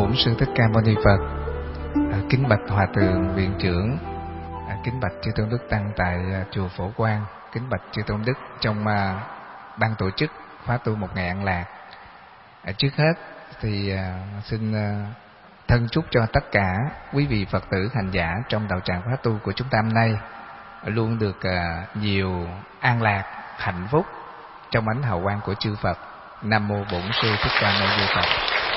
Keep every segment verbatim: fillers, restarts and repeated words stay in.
Bổn Sư Thích Ca Mâu Ni Phật. À, kính bạch Hòa Thượng Viện Trưởng, à, kính bạch chư tôn đức tăng tại à, chùa Phổ Quang, kính bạch chư tôn đức trong à, ban tổ chức khóa tu một ngày an lạc. À, trước hết thì à, xin à, thân chúc cho tất cả quý vị Phật tử hành giả trong đạo tràng khóa tu của chúng ta hôm nay luôn được à, nhiều an lạc, hạnh phúc trong ánh hào quang của chư Phật. Nam mô Bổn Sư Thích Ca Mâu Ni Phật.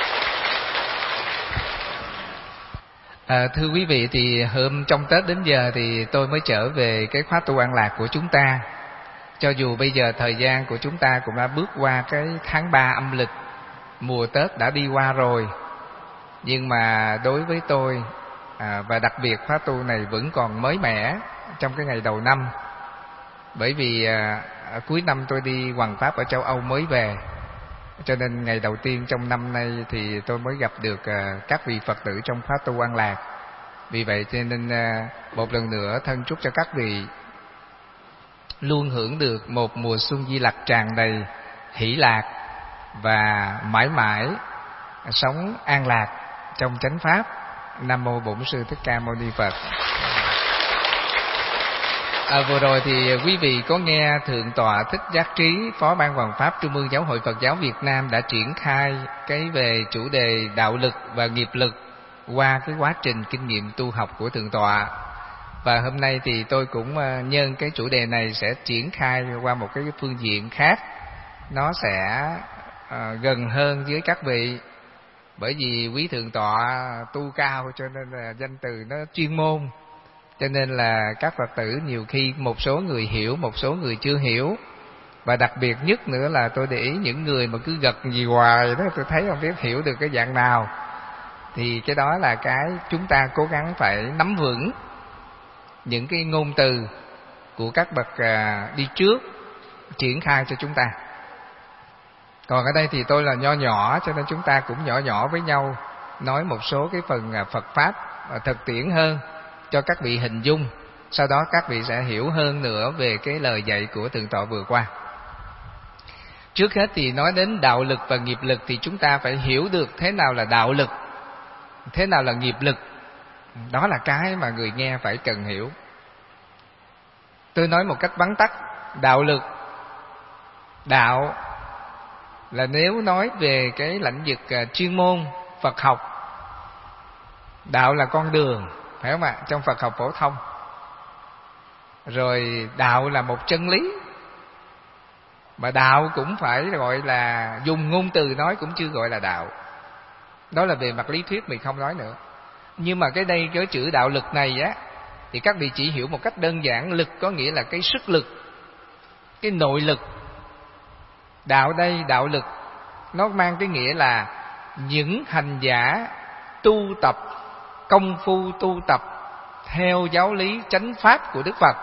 À, thưa quý vị, thì hôm trong Tết đến giờ thì tôi mới trở về cái khóa tu an lạc của chúng ta. Cho dù bây giờ thời gian của chúng ta cũng đã bước qua cái tháng ba âm lịch, mùa Tết đã đi qua rồi, nhưng mà đối với tôi à, và đặc biệt khóa tu này vẫn còn mới mẻ trong cái ngày đầu năm. Bởi vì à, cuối năm tôi đi hoằng pháp ở châu Âu mới về, cho nên ngày đầu tiên trong năm nay thì tôi mới gặp được à, các vị Phật tử trong khóa tu an lạc. Vì vậy cho nên à, một lần nữa thân chúc cho các vị luôn hưởng được một mùa xuân Di Lặc tràn đầy hỷ lạc và mãi mãi sống an lạc trong chánh pháp. Nam mô Bổn Sư Thích Ca Mâu Ni Phật. À, vừa rồi thì quý vị có nghe Thượng tọa Thích Giác Trí, Phó Ban Hoằng Pháp Trung ương Giáo hội Phật giáo Việt Nam đã triển khai cái về chủ đề đạo lực và nghiệp lực qua cái quá trình kinh nghiệm tu học của Thượng tọa. Và hôm nay thì tôi cũng nhân cái chủ đề này sẽ triển khai qua một cái phương diện khác, nó sẽ à, gần hơn với các vị. Bởi vì quý Thượng tọa tu cao cho nên là danh từ nó chuyên môn, cho nên là các Phật tử nhiều khi một số người hiểu, một số người chưa hiểu. Và đặc biệt nhất nữa là tôi để ý những người mà cứ gật gì hoài đó, tôi thấy không biết hiểu được cái dạng nào. Thì cái đó là cái chúng ta cố gắng phải nắm vững những cái ngôn từ của các bậc đi trước triển khai cho chúng ta. Còn ở đây thì tôi là nho nhỏ, cho nên chúng ta cũng nhỏ nhỏ với nhau, nói một số cái phần Phật Pháp thực tiễn hơn cho các vị hình dung. Sau đó các vị sẽ hiểu hơn nữa về cái lời dạy của Thượng tọa vừa qua. Trước hết thì nói đến đạo lực và nghiệp lực thì chúng ta phải hiểu được thế nào là đạo lực, thế nào là nghiệp lực. Đó là cái mà người nghe phải cần hiểu. Tôi nói một cách vắn tắt, đạo lực, đạo là nếu nói về cái lĩnh vực chuyên môn Phật học, đạo là con đường, phải không ạ? Trong Phật học phổ thông. Rồi đạo là một chân lý, mà đạo cũng phải gọi là dùng ngôn từ nói cũng chưa gọi là đạo. Đó là về mặt lý thuyết mình không nói nữa. Nhưng mà cái đây cái chữ đạo lực này á, thì các vị chỉ hiểu một cách đơn giản. Lực có nghĩa là cái sức lực, cái nội lực. Đạo đây, đạo lực, nó mang cái nghĩa là những hành giả tu tập, công phu tu tập theo giáo lý chánh pháp của Đức Phật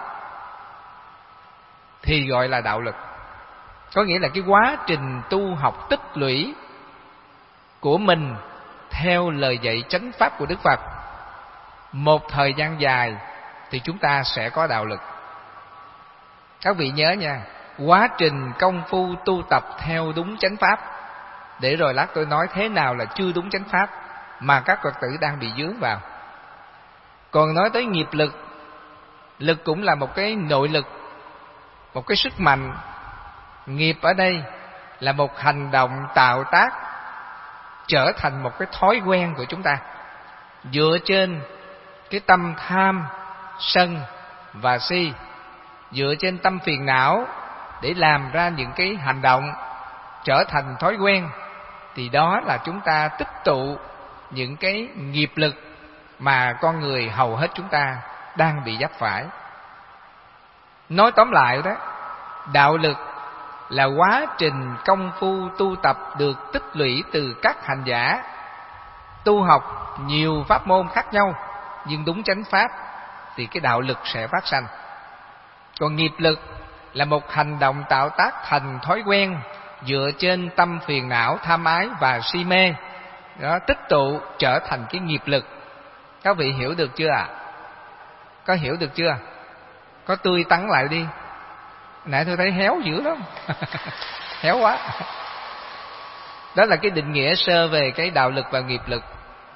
thì gọi là đạo lực. Có nghĩa là cái quá trình tu học tích lũy của mình theo lời dạy chánh pháp của Đức Phật một thời gian dài thì chúng ta sẽ có đạo lực. Các vị nhớ nha, quá trình công phu tu tập theo đúng chánh pháp, để rồi lát tôi nói thế nào là chưa đúng chánh pháp mà các Phật tử đang bị vướng vào. Còn nói tới nghiệp lực, lực cũng là một cái nội lực, một cái sức mạnh. Nghiệp ở đây là một hành động tạo tác trở thành một cái thói quen của chúng ta, dựa trên cái tâm tham, sân và si, dựa trên tâm phiền não để làm ra những cái hành động trở thành thói quen. Thì đó là chúng ta tích tụ những cái nghiệp lực mà con người hầu hết chúng ta đang bị vấp phải. Nói tóm lại đó, đạo lực là quá trình công phu tu tập được tích lũy từ các hành giả tu học nhiều pháp môn khác nhau, nhưng đúng chánh pháp thì cái đạo lực sẽ phát sanh. Còn nghiệp lực là một hành động tạo tác thành thói quen dựa trên tâm phiền não, tham ái và si mê, đó tích tụ trở thành cái nghiệp lực. Các vị hiểu được chưa ạ? À? Có hiểu được chưa? Có tươi tắn lại đi. Nãy tôi thấy héo dữ lắm. Héo quá. Đó là cái định nghĩa sơ về cái đạo lực và nghiệp lực.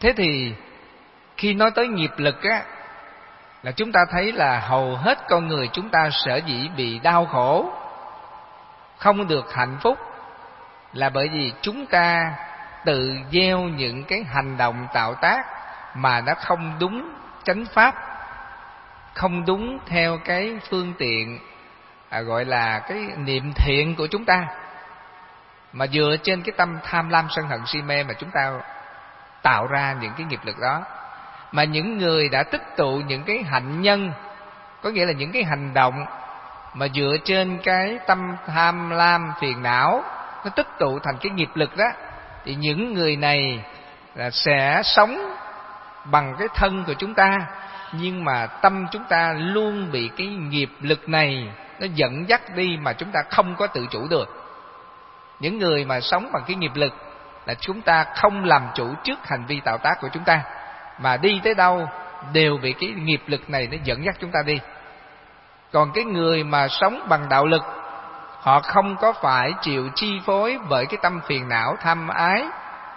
Thế thì khi nói tới nghiệp lực á, là chúng ta thấy là hầu hết con người chúng ta sở dĩ bị đau khổ, không được hạnh phúc, là bởi vì chúng ta tự gieo những cái hành động tạo tác mà nó không đúng chánh pháp, không đúng theo cái phương tiện à, gọi là cái niệm thiện của chúng ta, mà dựa trên cái tâm tham lam sân hận si mê mà chúng ta tạo ra những cái nghiệp lực đó. Mà những người đã tích tụ những cái hạnh nhân, có nghĩa là những cái hành động mà dựa trên cái tâm tham lam phiền não, nó tích tụ thành cái nghiệp lực đó, thì những người này là sẽ sống bằng cái thân của chúng ta, nhưng mà tâm chúng ta luôn bị cái nghiệp lực này nó dẫn dắt đi mà chúng ta không có tự chủ được. Những người mà sống bằng cái nghiệp lực là chúng ta không làm chủ trước hành vi tạo tác của chúng ta, mà đi tới đâu đều bị cái nghiệp lực này nó dẫn dắt chúng ta đi. Còn cái người mà sống bằng đạo lực, họ không có phải chịu chi phối bởi cái tâm phiền não tham ái,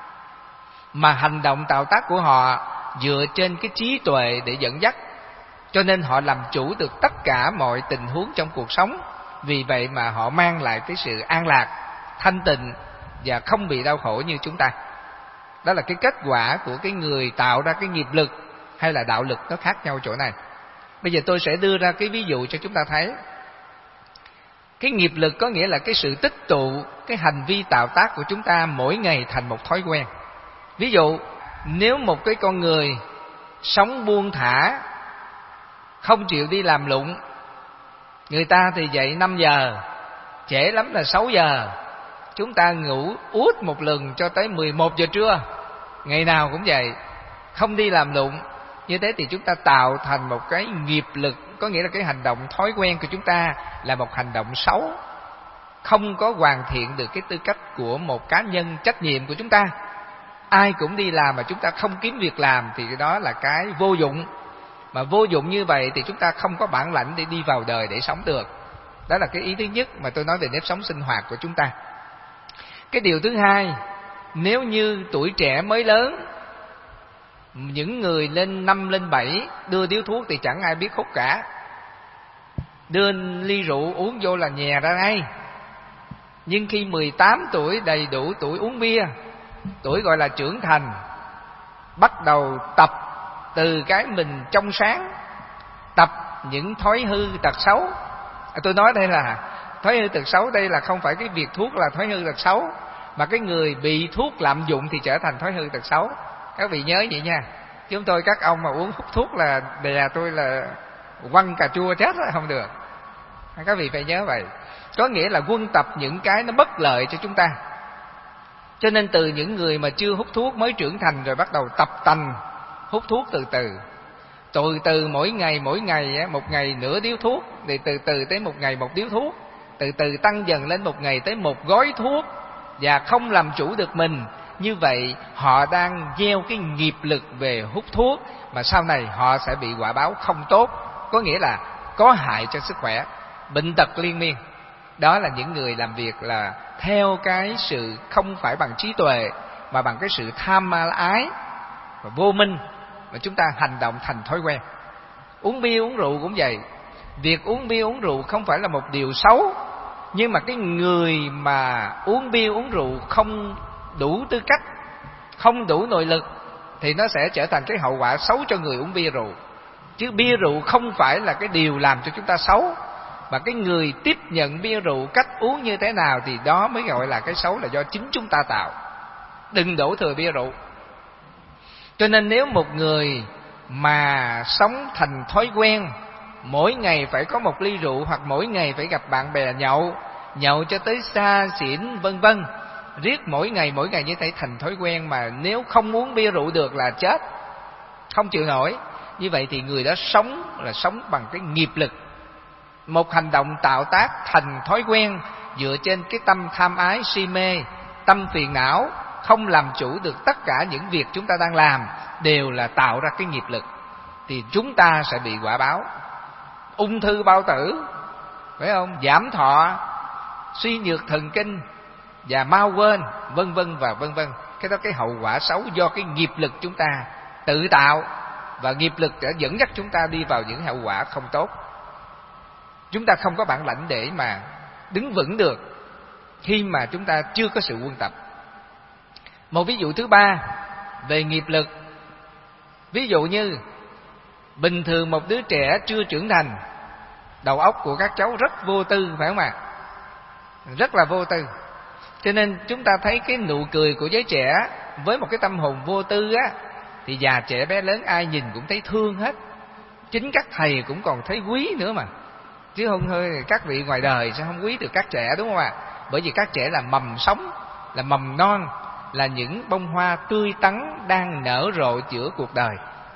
mà hành động tạo tác của họ dựa trên cái trí tuệ để dẫn dắt, cho nên họ làm chủ được tất cả mọi tình huống trong cuộc sống. Vì vậy mà họ mang lại cái sự an lạc, thanh tịnh và không bị đau khổ như chúng ta. Đó là cái kết quả của cái người tạo ra cái nghiệp lực hay là đạo lực, nó khác nhau chỗ này. Bây giờ tôi sẽ đưa ra cái ví dụ cho chúng ta thấy. Cái nghiệp lực có nghĩa là cái sự tích tụ cái hành vi tạo tác của chúng ta mỗi ngày thành một thói quen. Ví dụ, nếu một cái con người sống buông thả, không chịu đi làm lụng, người ta thì dậy năm giờ, trễ lắm là sáu giờ, chúng ta ngủ út một lần cho tới mười một giờ trưa, ngày nào cũng vậy, không đi làm lụng. Như thế thì chúng ta tạo thành một cái nghiệp lực, có nghĩa là cái hành động thói quen của chúng ta là một hành động xấu, không có hoàn thiện được cái tư cách của một cá nhân trách nhiệm của chúng ta. Ai cũng đi làm mà chúng ta không kiếm việc làm thì đó là cái vô dụng. Mà vô dụng như vậy thì chúng ta không có bản lãnh để đi vào đời để sống được. Đó là cái ý thứ nhất mà tôi nói về nếp sống sinh hoạt của chúng ta. Cái điều thứ hai, nếu như tuổi trẻ mới lớn, những người lên năm lên bảy đưa điếu thuốc thì chẳng ai biết hút cả, đưa ly rượu uống vô là nhè ra ngay. Nhưng khi mười tám tuổi, đầy đủ tuổi uống bia, tuổi gọi là trưởng thành, bắt đầu tập từ cái mình trong sáng, tập những thói hư tật xấu. à, Tôi nói đây là thói hư tật xấu, đây là không phải cái việc thuốc là thói hư tật xấu, mà cái người bị thuốc lạm dụng thì trở thành thói hư tật xấu. Các vị nhớ vậy nha. Chúng tôi các ông mà uống hút thuốc là đè tôi là quăng cà chua chết là không được. Các vị phải nhớ vậy. Có nghĩa là quân tập những cái nó bất lợi cho chúng ta. Cho nên từ những người mà chưa hút thuốc, mới trưởng thành rồi bắt đầu tập tành hút thuốc từ từ. Từ từ mỗi ngày mỗi ngày một ngày nửa điếu thuốc, thì từ từ tới một ngày một điếu thuốc, từ từ tăng dần lên một ngày tới một gói thuốc, và không làm chủ được mình. Như vậy họ đang gieo cái nghiệp lực về hút thuốc, mà sau này họ sẽ bị quả báo không tốt, có nghĩa là có hại cho sức khỏe, bệnh tật liên miên. Đó là những người làm việc là theo cái sự không phải bằng trí tuệ, mà bằng cái sự tham ái và vô minh, mà chúng ta hành động thành thói quen. Uống bia uống rượu cũng vậy. Việc uống bia uống rượu không phải là một điều xấu, nhưng mà cái người mà uống bia uống rượu không đủ tư cách, không đủ nội lực, thì nó sẽ trở thành cái hậu quả xấu cho người uống bia rượu. Chứ bia rượu không phải là cái điều làm cho chúng ta xấu, mà cái người tiếp nhận bia rượu, cách uống như thế nào thì đó mới gọi là cái xấu, là do chính chúng ta tạo. Đừng đổ thừa bia rượu. Cho nên nếu một người mà sống thành thói quen, mỗi ngày phải có một ly rượu, hoặc mỗi ngày phải gặp bạn bè nhậu, nhậu cho tới xa xỉn vân vân, riết mỗi ngày mỗi ngày như thế thành thói quen, mà nếu không uống bia rượu được là chết, không chịu nổi. Như vậy thì người đó sống là sống bằng cái nghiệp lực, một hành động tạo tác thành thói quen dựa trên cái tâm tham ái si mê, tâm phiền não, không làm chủ được tất cả những việc chúng ta đang làm, đều là tạo ra cái nghiệp lực. Thì chúng ta sẽ bị quả báo ung thư bao tử, phải không? Giảm thọ, suy nhược thần kinh và mau quên, vân vân và vân vân. Cái đó cái hậu quả xấu do cái nghiệp lực chúng ta tự tạo, và nghiệp lực đã dẫn dắt chúng ta đi vào những hậu quả không tốt. Chúng ta không có bản lãnh để mà đứng vững được khi mà chúng ta chưa có sự quân tập. Một ví dụ thứ ba về nghiệp lực. Ví dụ như bình thường một đứa trẻ chưa trưởng thành, đầu óc của các cháu rất vô tư, phải không ạ? Rất là vô tư. Cho nên chúng ta thấy cái nụ cười của giới trẻ với một cái tâm hồn vô tư á, thì già trẻ bé lớn ai nhìn cũng thấy thương hết. Chính các thầy cũng còn thấy quý nữa mà, chứ không hơi các vị ngoài đời sẽ không quý được các trẻ, đúng không ạ? Bởi vì các trẻ là mầm sống, là mầm non, là những bông hoa tươi tắn đang nở rộ giữa cuộc đời,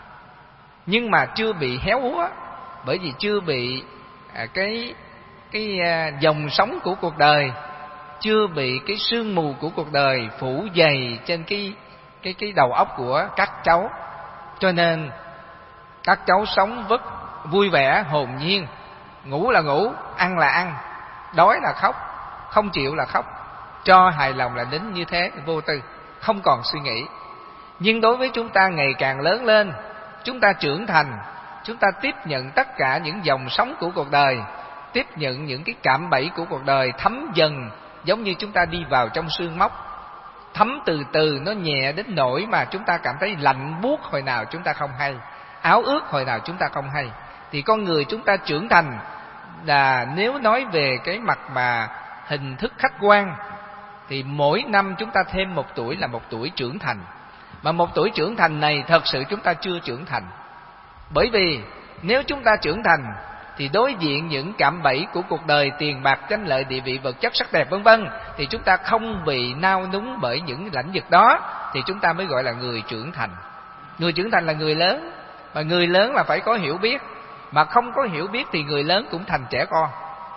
nhưng mà chưa bị héo úa, bởi vì chưa bị à, cái cái à, dòng sống của cuộc đời, chưa bị cái sương mù của cuộc đời phủ dày trên cái cái cái đầu óc của các cháu. Cho nên các cháu sống rất vui vẻ, hồn nhiên, ngủ là ngủ, ăn là ăn, đói là khóc, không chịu là khóc, cho hài lòng là đến như thế, vô tư, không còn suy nghĩ. Nhưng đối với chúng ta ngày càng lớn lên, chúng ta trưởng thành, chúng ta tiếp nhận tất cả những dòng sống của cuộc đời, tiếp nhận những cái cạm bẫy của cuộc đời, thấm dần giống như chúng ta đi vào trong xương móc, thấm từ từ, nó nhẹ đến nỗi mà chúng ta cảm thấy lạnh buốt hồi nào chúng ta không hay, áo ướt hồi nào chúng ta không hay. Thì con người chúng ta trưởng thành là nếu nói về cái mặt mà hình thức khách quan, thì mỗi năm chúng ta thêm một tuổi là một tuổi trưởng thành. Mà một tuổi trưởng thành này thật sự chúng ta chưa trưởng thành. Bởi vì nếu chúng ta trưởng thành thì đối diện những cạm bẫy của cuộc đời, tiền bạc, danh lợi, địa vị, vật chất, sắc đẹp vân vân, thì chúng ta không bị nao núng bởi những lãnh vực đó, thì chúng ta mới gọi là người trưởng thành. Người trưởng thành là người lớn, mà người lớn là phải có hiểu biết, mà không có hiểu biết thì người lớn cũng thành trẻ con.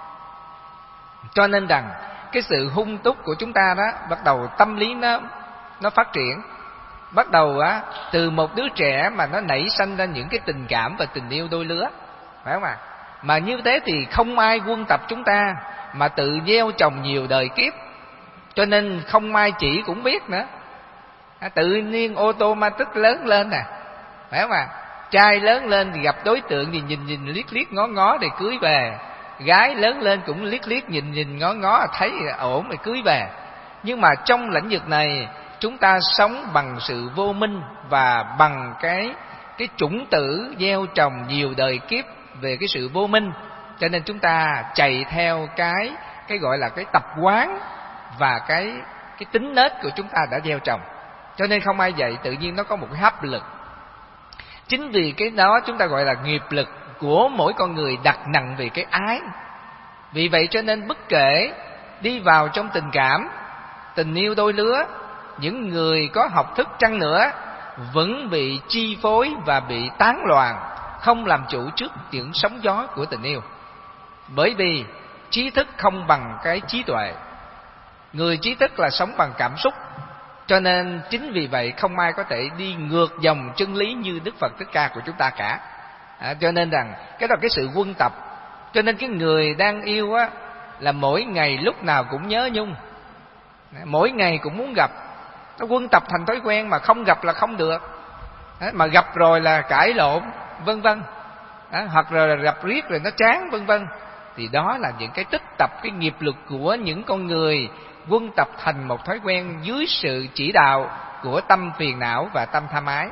Cho nên rằng cái sự hung túc của chúng ta đó, bắt đầu tâm lý nó nó phát triển, bắt đầu á từ một đứa trẻ mà nó nảy sinh ra những cái tình cảm và tình yêu đôi lứa, phải không ạ? Mà như thế thì không ai quân tập chúng ta, mà tự gieo trồng nhiều đời kiếp. Cho nên không ai chỉ cũng biết nữa, tự nhiên automatic lớn lên nè, phải không ạ? Trai lớn lên thì gặp đối tượng thì nhìn nhìn liếc liếc ngó ngó để cưới về, gái lớn lên cũng liếc liếc nhìn nhìn ngó ngó thấy ổn thì cưới về. Nhưng mà trong lĩnh vực này chúng ta sống bằng sự vô minh và bằng cái cái chủng tử gieo trồng nhiều đời kiếp về cái sự vô minh, cho nên chúng ta chạy theo cái cái gọi là cái tập quán và cái cái tính nết của chúng ta đã gieo trồng. Cho nên không ai dạy, tự nhiên nó có một cái hấp lực. Chính vì cái đó chúng ta gọi là nghiệp lực của mỗi con người đặt nặng về cái ái. Vì vậy cho nên bất kể đi vào trong tình cảm, tình yêu đôi lứa, những người có học thức chăng nữa vẫn bị chi phối và bị tán loạn, không làm chủ trước những sóng gió của tình yêu. Bởi vì trí thức không bằng cái trí tuệ, người trí thức là sống bằng cảm xúc. Cho nên chính vì vậy không ai có thể đi ngược dòng chân lý như Đức Phật Thích Ca của chúng ta cả. À, cho nên rằng cái đó là cái sự quân tập. Cho nên cái người đang yêu á là mỗi ngày lúc nào cũng nhớ nhung, mỗi ngày cũng muốn gặp. Nó quân tập thành thói quen, mà không gặp là không được. À, mà gặp rồi là cãi lộn vân vân, à, hoặc là gặp riết rồi nó chán vân vân. Thì đó là những cái tích tập, cái nghiệp lực của những con người quân tập thành một thói quen dưới sự chỉ đạo của tâm phiền não và tâm tham ái.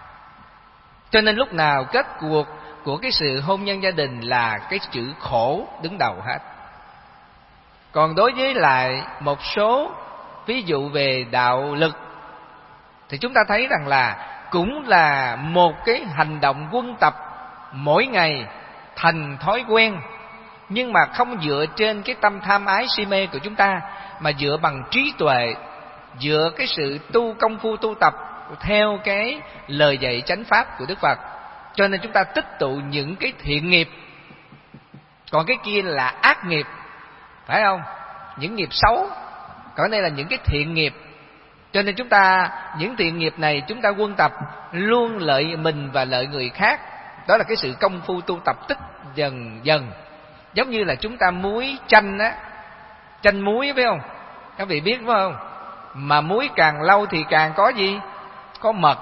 Cho nên lúc nào kết cuộc của cái sự hôn nhân gia đình là cái chữ khổ đứng đầu hết. Còn đối với lại một số ví dụ về đạo lực thì chúng ta thấy rằng là cũng là một cái hành động quân tập mỗi ngày thành thói quen, nhưng mà không dựa trên cái tâm tham ái si mê của chúng ta, mà dựa bằng trí tuệ, dựa cái sự tu công phu tu tập theo cái lời dạy chánh pháp của Đức Phật. Cho nên chúng ta tích tụ những cái thiện nghiệp, còn cái kia là ác nghiệp, phải không? Những nghiệp xấu, còn đây là những cái thiện nghiệp. Cho nên chúng ta, những thiện nghiệp này chúng ta quân tập luôn lợi mình và lợi người khác. Đó là cái sự công phu tu tập tích dần dần. Giống như là chúng ta muối chanh á, chanh muối phải không? Các vị biết phải không? Mà muối càng lâu thì càng có gì? Có mật.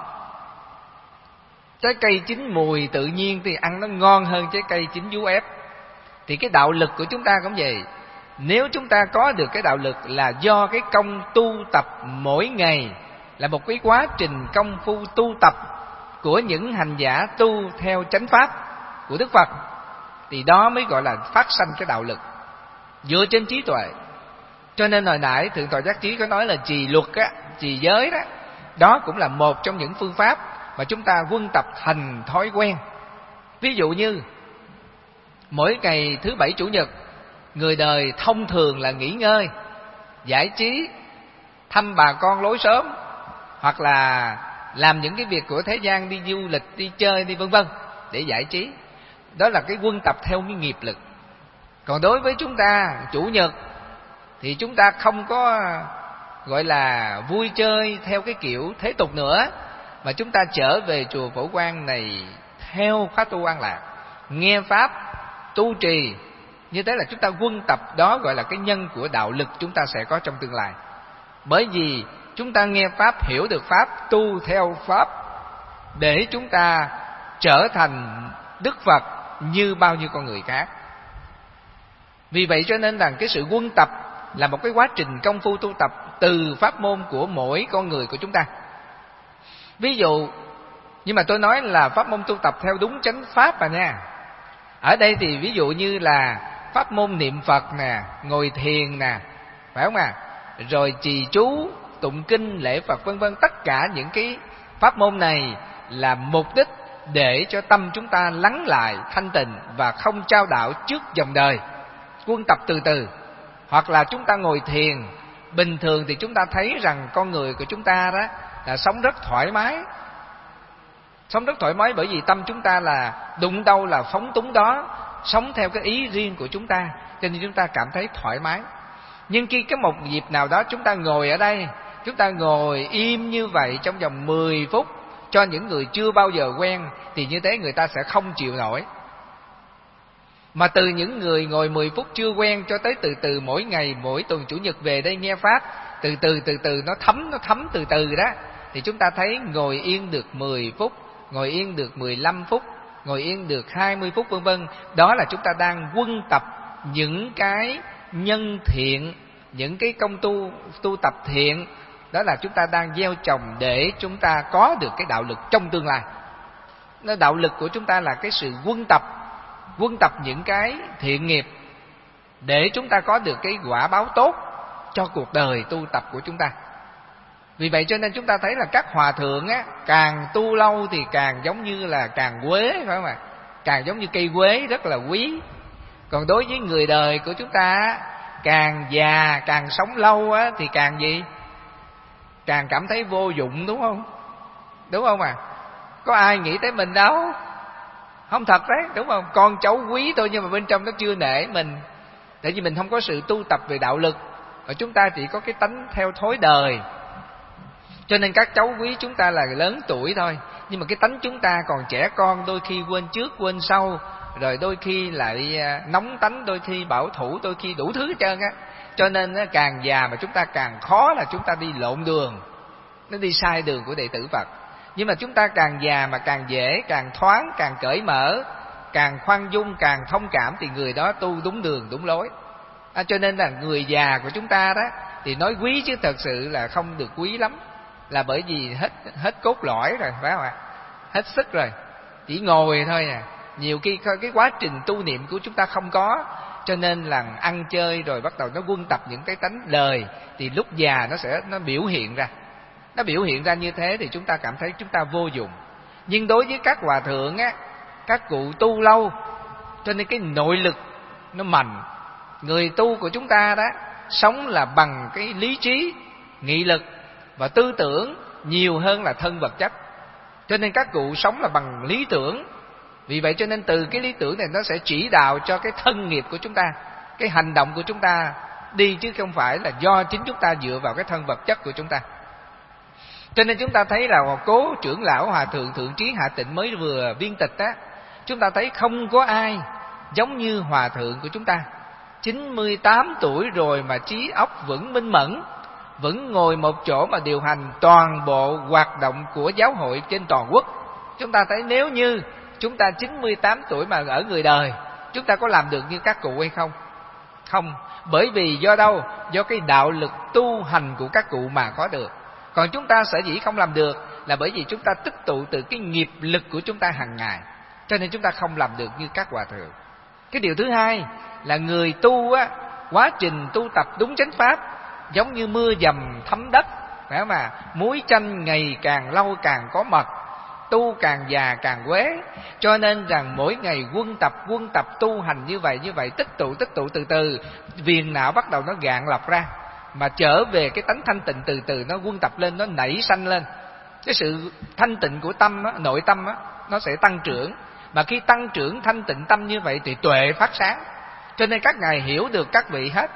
Trái cây chín mùi tự nhiên thì ăn nó ngon hơn trái cây chín vú ép. Thì cái đạo lực của chúng ta cũng vậy. Nếu chúng ta có được cái đạo lực là do cái công tu tập mỗi ngày, là một cái quá trình công phu tu tập của những hành giả tu theo chánh pháp của Đức Phật, thì đó mới gọi là phát sanh cái đạo lực dựa trên trí tuệ. Cho nên hồi nãy Thượng tọa Giác Chí có nói là trì luật á, trì giới đó, đó cũng là một trong những phương pháp mà chúng ta quân tập thành thói quen. Ví dụ như mỗi ngày thứ bảy chủ nhật, người đời thông thường là nghỉ ngơi, giải trí, thăm bà con lối xóm, hoặc là làm những cái việc của thế gian, đi du lịch, đi chơi, đi vân vân để giải trí. Đó là cái quân tập theo cái nghiệp lực. Còn đối với chúng ta chủ nhật thì chúng ta không có gọi là vui chơi theo cái kiểu thế tục nữa, mà chúng ta trở về chùa Phổ Quang này theo khóa tu An Lạc, nghe pháp, tu trì. Như thế là chúng ta quân tập, đó gọi là cái nhân của đạo lực chúng ta sẽ có trong tương lai. Bởi vì chúng ta nghe pháp, hiểu được pháp, tu theo pháp để chúng ta trở thành Đức Phật như bao nhiêu con người khác. Vì vậy cho nên rằng cái sự quân tập là một cái quá trình công phu tu tập từ pháp môn của mỗi con người của chúng ta. Ví dụ, nhưng mà tôi nói là pháp môn tu tập theo đúng chánh pháp à nha. Ở đây thì ví dụ như là pháp môn niệm Phật nè, ngồi thiền nè, phải không à? Rồi trì chú, tụng kinh, lễ Phật vân vân, tất cả những cái pháp môn này là mục đích để cho tâm chúng ta lắng lại, thanh tịnh và không chao đảo trước dòng đời. Quân tập từ từ. Hoặc là chúng ta ngồi thiền, bình thường thì chúng ta thấy rằng con người của chúng ta đó là sống rất thoải mái. Sống rất thoải mái bởi vì tâm chúng ta là đụng đâu là phóng túng đó, sống theo cái ý riêng của chúng ta, cho nên chúng ta cảm thấy thoải mái. Nhưng khi cái một dịp nào đó chúng ta ngồi ở đây, chúng ta ngồi im như vậy trong vòng mười phút cho những người chưa bao giờ quen, thì như thế người ta sẽ không chịu nổi. Mà từ những người ngồi mười phút chưa quen cho tới từ từ mỗi ngày, mỗi tuần chủ nhật về đây nghe pháp, từ từ từ từ nó thấm, nó thấm từ từ đó, thì chúng ta thấy ngồi yên được mười phút, ngồi yên được mười lăm phút, ngồi yên được hai mươi phút vân vân. Đó là chúng ta đang quân tập những cái nhân thiện, những cái công tu tu tập thiện. Đó là chúng ta đang gieo trồng để chúng ta có được cái đạo lực trong tương lai. Nó đạo lực của chúng ta là cái sự quân tập, quân tập những cái thiện nghiệp để chúng ta có được cái quả báo tốt cho cuộc đời tu tập của chúng ta. Vì vậy cho nên chúng ta thấy là các hòa thượng á, càng tu lâu thì càng giống như là càng quế, phải không ạ? Càng giống như cây quế rất là quý. Còn đối với người đời của chúng ta á, càng già, càng sống lâu á, thì càng gì? Càng cảm thấy vô dụng, đúng không? Đúng không à? Có ai nghĩ tới mình đâu. Không thật đấy, đúng không? Con cháu quý thôi nhưng mà bên trong nó chưa nể mình. Tại vì mình không có sự tu tập về đạo lực, và chúng ta chỉ có cái tánh theo thói đời. Cho nên các cháu quý chúng ta là lớn tuổi thôi, nhưng mà cái tánh chúng ta còn trẻ con, đôi khi quên trước quên sau, rồi đôi khi lại nóng tánh, đôi khi bảo thủ, đôi khi đủ thứ hết trơn á. Cho nên càng già mà chúng ta càng khó là chúng ta đi lộn đường, nó đi sai đường của đệ tử Phật. Nhưng mà chúng ta càng già mà càng dễ, càng thoáng, càng cởi mở, càng khoan dung, càng thông cảm, thì người đó tu đúng đường, đúng lối. À, cho nên là người già của chúng ta đó thì nói quý chứ thật sự là không được quý lắm, là bởi vì hết hết cốt lõi rồi, phải không ạ? Hết sức rồi, chỉ ngồi thôi à. Nhiều khi cái quá trình tu niệm của chúng ta không có, cho nên là ăn chơi rồi bắt đầu nó quân tập những cái tánh lời, thì lúc già nó sẽ nó biểu hiện ra. Nó biểu hiện ra như thế thì chúng ta cảm thấy chúng ta vô dụng. Nhưng đối với các hòa thượng á, các cụ tu lâu, cho nên cái nội lực nó mạnh. Người tu của chúng ta đó sống là bằng cái lý trí, nghị lực và tư tưởng nhiều hơn là thân vật chất. Cho nên các cụ sống là bằng lý tưởng. Vì vậy cho nên từ cái lý tưởng này nó sẽ chỉ đạo cho cái thân nghiệp của chúng ta, cái hành động của chúng ta đi, chứ không phải là do chính chúng ta dựa vào cái thân vật chất của chúng ta. Cho nên chúng ta thấy là cố trưởng lão hòa thượng Thượng Trí Hạ Tịnh mới vừa viên tịch á, chúng ta thấy không có ai giống như hòa thượng của chúng ta. chín mươi tám tuổi rồi mà trí óc vẫn minh mẫn, vẫn ngồi một chỗ mà điều hành toàn bộ hoạt động của giáo hội trên toàn quốc. Chúng ta thấy nếu như chúng ta chín mươi tám tuổi mà ở người đời, chúng ta có làm được như các cụ hay không? Không. Bởi vì do đâu? Do cái đạo lực tu hành của các cụ mà có được. Còn chúng ta sở dĩ không làm được là bởi vì chúng ta tích tụ từ cái nghiệp lực của chúng ta hàng ngày, cho nên chúng ta không làm được như các hòa thượng. Cái điều thứ hai là người tu á, quá trình tu tập đúng chánh pháp giống như mưa dầm thấm đất, phải không à? Muối chanh ngày càng lâu càng có mật, tu càng già càng quế. Cho nên rằng mỗi ngày quân tập quân tập tu hành như vậy như vậy, tích tụ tích tụ từ từ, viền não bắt đầu nó gạn lọc ra, mà trở về cái tánh thanh tịnh từ từ nó quân tập lên, nó nảy sanh lên. Cái sự thanh tịnh của tâm á, nội tâm á, nó sẽ tăng trưởng. Mà khi tăng trưởng thanh tịnh tâm như vậy thì tuệ phát sáng. Cho nên các ngài hiểu được các vị hết.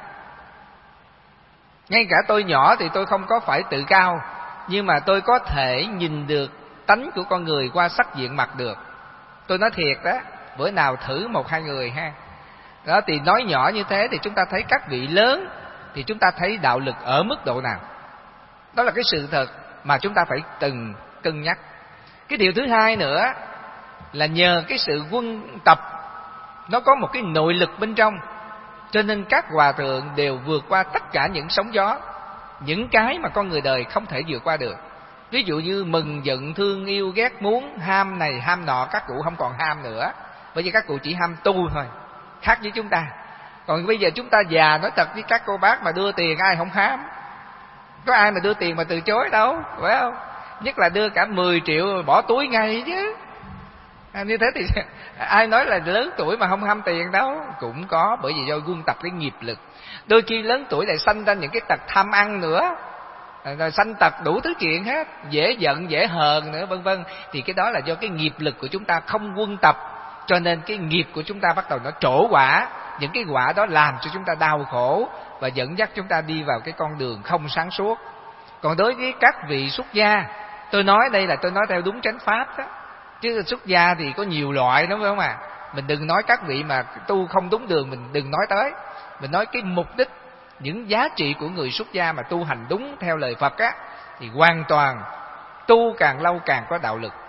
Ngay cả tôi nhỏ thì tôi không có phải tự cao, nhưng mà tôi có thể nhìn được tánh của con người qua sắc diện mặt được. Tôi nói thiệt đó, bữa nào thử một hai người ha. Đó thì nói nhỏ như thế thì chúng ta thấy các vị lớn thì chúng ta thấy đạo lực ở mức độ nào. Đó là cái sự thật mà chúng ta phải từng cân nhắc. Cái điều thứ hai nữa là nhờ cái sự quân tập, nó có một cái nội lực bên trong, cho nên các hòa thượng đều vượt qua tất cả những sóng gió, những cái mà con người đời không thể vượt qua được. Ví dụ như mừng giận thương yêu ghét muốn, ham này ham nọ, các cụ không còn ham nữa, bởi vì các cụ chỉ ham tu thôi, khác với chúng ta. Còn bây giờ chúng ta già, nói thật với các cô bác, mà đưa tiền ai không ham? Có ai mà đưa tiền mà từ chối đâu, phải không? Nhất là đưa cả mười triệu bỏ túi ngay chứ. À, như thế thì ai nói là lớn tuổi mà không ham tiền đâu? Cũng có, bởi vì do quân tập cái nghiệp lực. Đôi khi lớn tuổi lại sanh ra những cái tật tham ăn nữa, rồi sanh tật đủ thứ chuyện hết, dễ giận dễ hờn nữa, vân vân. Thì cái đó là do cái nghiệp lực của chúng ta không quân tập, cho nên cái nghiệp của chúng ta bắt đầu nó trổ quả. Những cái quả đó làm cho chúng ta đau khổ và dẫn dắt chúng ta đi vào cái con đường không sáng suốt. Còn đối với các vị xuất gia, tôi nói đây là tôi nói theo đúng chánh pháp đó, chứ xuất gia thì có nhiều loại, đúng không à? Mình đừng nói các vị mà tu không đúng đường, mình đừng nói tới. Mình nói cái mục đích, những giá trị của người xuất gia mà tu hành đúng theo lời Phật á, thì hoàn toàn tu càng lâu càng có đạo lực.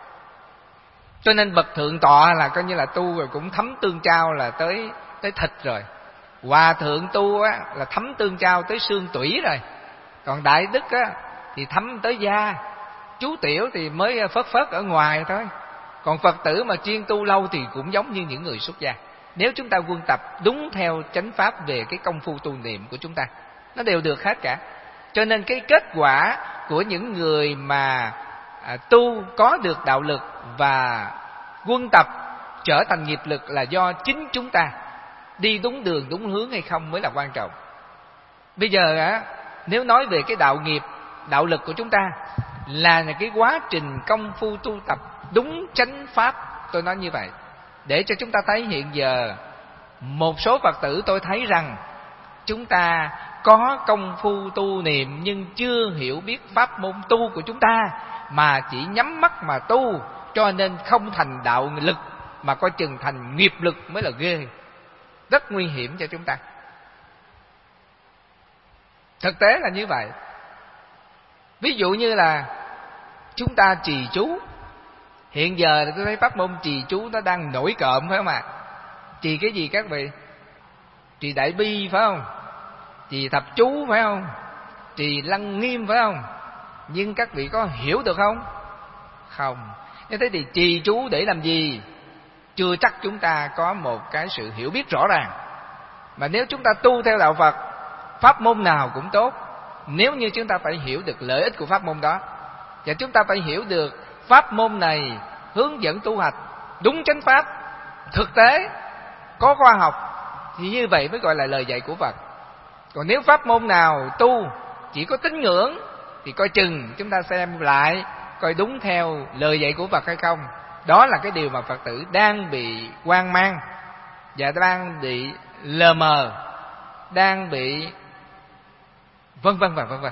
Cho nên bậc thượng tọa là coi như là tu rồi cũng thấm tương trao là tới tới thịt rồi. Hòa thượng tu á là thấm tương trao tới xương tủy rồi. Còn đại đức á thì thấm tới da. Chú tiểu thì mới phớt phớt ở ngoài thôi. Còn Phật tử mà chuyên tu lâu thì cũng giống như những người xuất gia. Nếu chúng ta quân tập đúng theo chánh pháp về cái công phu tu niệm của chúng ta, nó đều được hết cả. Cho nên cái kết quả của những người mà à, tu có được đạo lực và quân tập trở thành nghiệp lực là do chính chúng ta đi đúng đường đúng hướng hay không mới là quan trọng. Bây giờ á, nếu nói về cái đạo nghiệp, đạo lực của chúng ta là cái quá trình công phu tu tập đúng chánh pháp, tôi nói như vậy để cho chúng ta thấy hiện giờ một số Phật tử tôi thấy rằng chúng ta có công phu tu niệm nhưng chưa hiểu biết pháp môn tu của chúng ta, mà chỉ nhắm mắt mà tu, cho nên không thành đạo lực mà coi chừng thành nghiệp lực mới là ghê. Rất nguy hiểm cho chúng ta. Thực tế là như vậy. Ví dụ như là chúng ta trì chú. Hiện giờ tôi thấy pháp môn trì chú nó đang nổi cộm, phải không ạ? Trì cái gì các vị? Trì đại bi phải không? Trì thập chú phải không? Trì lăng nghiêm phải không? Nhưng các vị có hiểu được không? Không. Như thế thì trì chú để làm gì? Chưa chắc chúng ta có một cái sự hiểu biết rõ ràng. Mà nếu chúng ta tu theo đạo Phật, pháp môn nào cũng tốt, nếu như chúng ta phải hiểu được lợi ích của pháp môn đó, và chúng ta phải hiểu được pháp môn này hướng dẫn tu hành đúng chánh pháp, thực tế, có khoa học, thì như vậy mới gọi là lời dạy của Phật. Còn nếu pháp môn nào tu chỉ có tín ngưỡng thì coi chừng chúng ta xem lại coi đúng theo lời dạy của Phật hay không. Đó là cái điều mà Phật tử đang bị hoang mang và đang bị lờ mờ, đang bị vân vân và vân vân.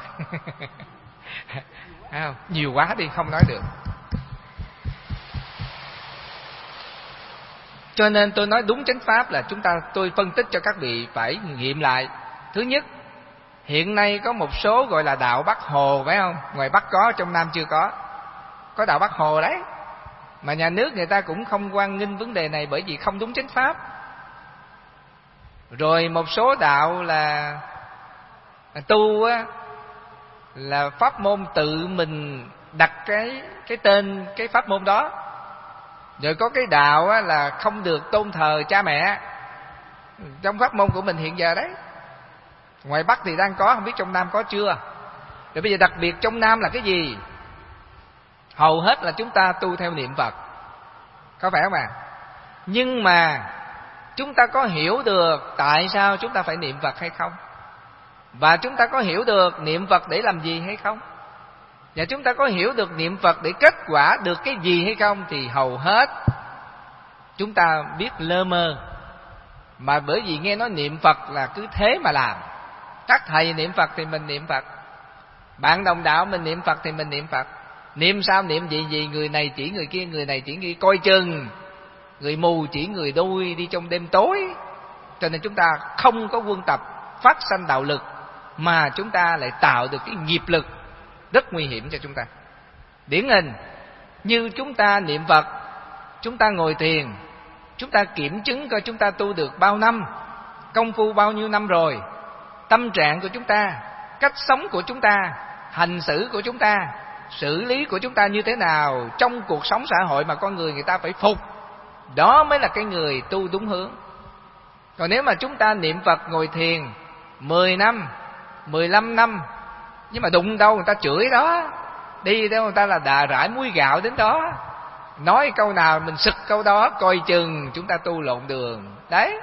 Nhiều quá đi không nói được. Cho nên tôi nói đúng chánh pháp là chúng ta, tôi phân tích cho các vị phải nghiệm lại. Thứ nhất, Hiện nay có một số gọi là đạo Bắc Hồ, phải không? Ngoài Bắc có, trong Nam chưa có. Có đạo Bắc Hồ đấy, mà nhà nước người ta cũng không quan nghênh vấn đề này, bởi vì không đúng chánh pháp. Rồi một số đạo là tu á, là pháp môn tự mình đặt cái cái tên cái pháp môn đó. Rồi có cái đạo á, là không được tôn thờ cha mẹ trong pháp môn của mình hiện giờ đấy. Ngoài Bắc thì đang có, không biết trong Nam có chưa. Rồi bây giờ đặc biệt trong Nam là cái gì? Hầu hết là chúng ta tu theo niệm Phật, có phải không ạ? Nhưng mà chúng ta có hiểu được tại sao chúng ta phải niệm Phật hay không? Và chúng ta có hiểu được niệm Phật để làm gì hay không? Và chúng ta có hiểu được niệm Phật để kết quả được cái gì hay không? Thì hầu hết chúng ta biết lơ mơ. Mà bởi vì nghe nói niệm Phật là cứ thế mà làm. Các thầy niệm Phật thì mình niệm Phật, bạn đồng đạo mình niệm Phật thì mình niệm Phật. Niệm sao niệm gì gì, người này chỉ người kia, người này chỉ người kia, coi chừng người mù chỉ người đuôi đi trong đêm tối. Cho nên chúng ta không có quân tập phát sanh đạo lực, mà chúng ta lại tạo được cái nghiệp lực rất nguy hiểm cho chúng ta. Điển hình như chúng ta niệm Phật, chúng ta ngồi thiền, chúng ta kiểm chứng coi chúng ta tu được bao năm, công phu bao nhiêu năm rồi, tâm trạng của chúng ta, cách sống của chúng ta, hành xử của chúng ta, xử lý của chúng ta như thế nào trong cuộc sống xã hội mà con người người ta phải phục. Đó mới là cái người tu đúng hướng. Còn nếu mà chúng ta niệm Phật ngồi thiền mười năm, mười lăm năm, nhưng mà đụng đâu người ta chửi đó, đi đâu người ta là đà rải muối gạo đến đó, nói câu nào mình sực câu đó, coi chừng chúng ta tu lộn đường. Đấy.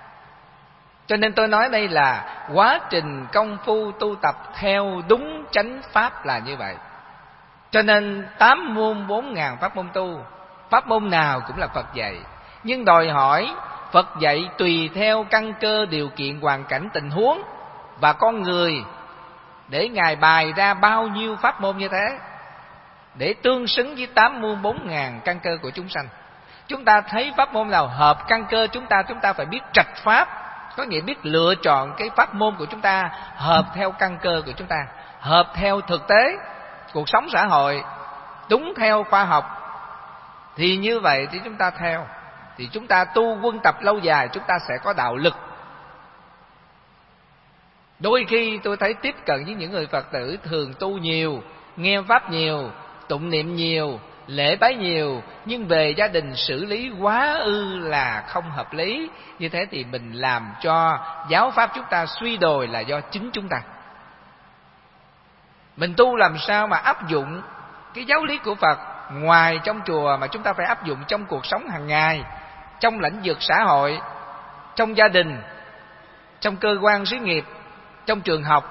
Cho nên tôi nói đây là quá trình công phu tu tập theo đúng chánh pháp là như vậy. Cho nên tám môn bốn ngàn pháp môn tu, pháp môn nào cũng là Phật dạy. Nhưng đòi hỏi Phật dạy tùy theo căn cơ, điều kiện, hoàn cảnh, tình huống và con người, để Ngài bày ra bao nhiêu pháp môn như thế để tương xứng với tám môn bốn ngàn căn cơ của chúng sanh. Chúng ta thấy pháp môn nào hợp căn cơ chúng ta, chúng ta phải biết trạch pháp, có nghĩa biết lựa chọn cái pháp môn của chúng ta hợp theo căn cơ của chúng ta, hợp theo thực tế cuộc sống xã hội, đúng theo khoa học. Thì như vậy thì chúng ta theo, thì chúng ta tu quân tập lâu dài, chúng ta sẽ có đạo lực. Đôi khi tôi thấy tiếp cận với những người Phật tử thường tu nhiều, nghe pháp nhiều, tụng niệm nhiều, lễ bái nhiều, nhưng về gia đình xử lý quá ư là không hợp lý. Như thế thì mình làm cho giáo pháp chúng ta suy đồi là do chính chúng ta. Mình tu làm sao mà áp dụng cái giáo lý của Phật ngoài trong chùa, mà chúng ta phải áp dụng trong cuộc sống hàng ngày, trong lĩnh vực xã hội, trong gia đình, trong cơ quan xí nghiệp, trong trường học,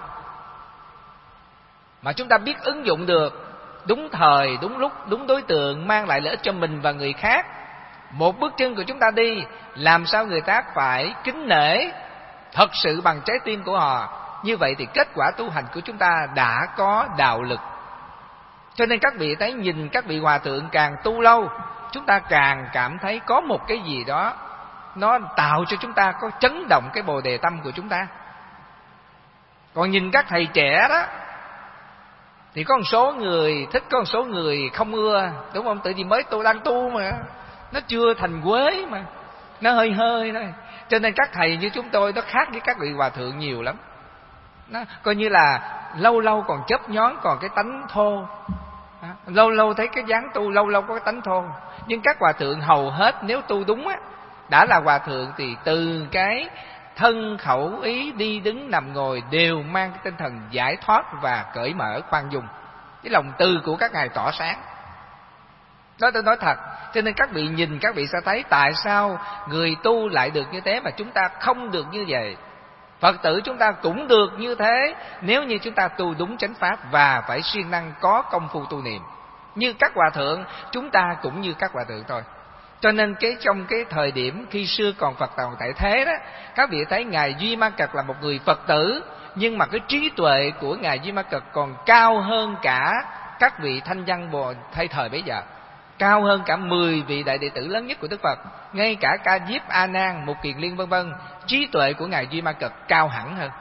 mà chúng ta biết ứng dụng được đúng thời, đúng lúc, đúng đối tượng, mang lại lợi ích cho mình và người khác. Một bước chân của chúng ta đi, làm sao người ta phải kính nể thật sự bằng trái tim của họ. Như vậy thì kết quả tu hành của chúng ta đã có đạo lực. Cho nên các vị thấy, nhìn các vị hòa thượng càng tu lâu, chúng ta càng cảm thấy có một cái gì đó nó tạo cho chúng ta có chấn động cái bồ đề tâm của chúng ta. Còn nhìn các thầy trẻ đó thì có một số người thích, có một số người không ưa, đúng không? Tự vì mới tu, đang tu mà, nó chưa thành quế mà, nó hơi hơi thôi. Cho nên các thầy như chúng tôi nó khác với các vị hòa thượng nhiều lắm. Nó coi như là lâu lâu còn chớp nhón, còn cái tánh thô. Lâu lâu thấy cái dáng tu, lâu lâu có cái tánh thô. Nhưng các hòa thượng hầu hết nếu tu đúng á, đã là hòa thượng thì từ cái thân khẩu ý, đi đứng nằm ngồi đều mang cái tinh thần giải thoát và cởi mở, khoan dung. Cái lòng từ của các ngài tỏ sáng. Đó tôi nói thật. Cho nên các vị nhìn, các vị sẽ thấy tại sao người tu lại được như thế mà chúng ta không được như vậy. Phật tử chúng ta cũng được như thế nếu như chúng ta tu đúng chánh pháp và phải siêng năng có công phu tu niệm. Như các hòa thượng, chúng ta cũng như các hòa thượng thôi. Cho nên cái trong cái thời điểm khi xưa còn Phật tòng tại thế đó, các vị thấy Ngài Duy Ma Cật là một người Phật tử, nhưng mà cái trí tuệ của Ngài Duy Ma Cật còn cao hơn cả các vị thanh văn bồ thay thời bấy giờ, cao hơn cả mười vị đại đệ tử lớn nhất của Đức Phật, ngay cả Ca Diếp, A Nan, Mục Kiền Liên vân vân. Trí tuệ của Ngài Duy Ma Cật cao hẳn hơn.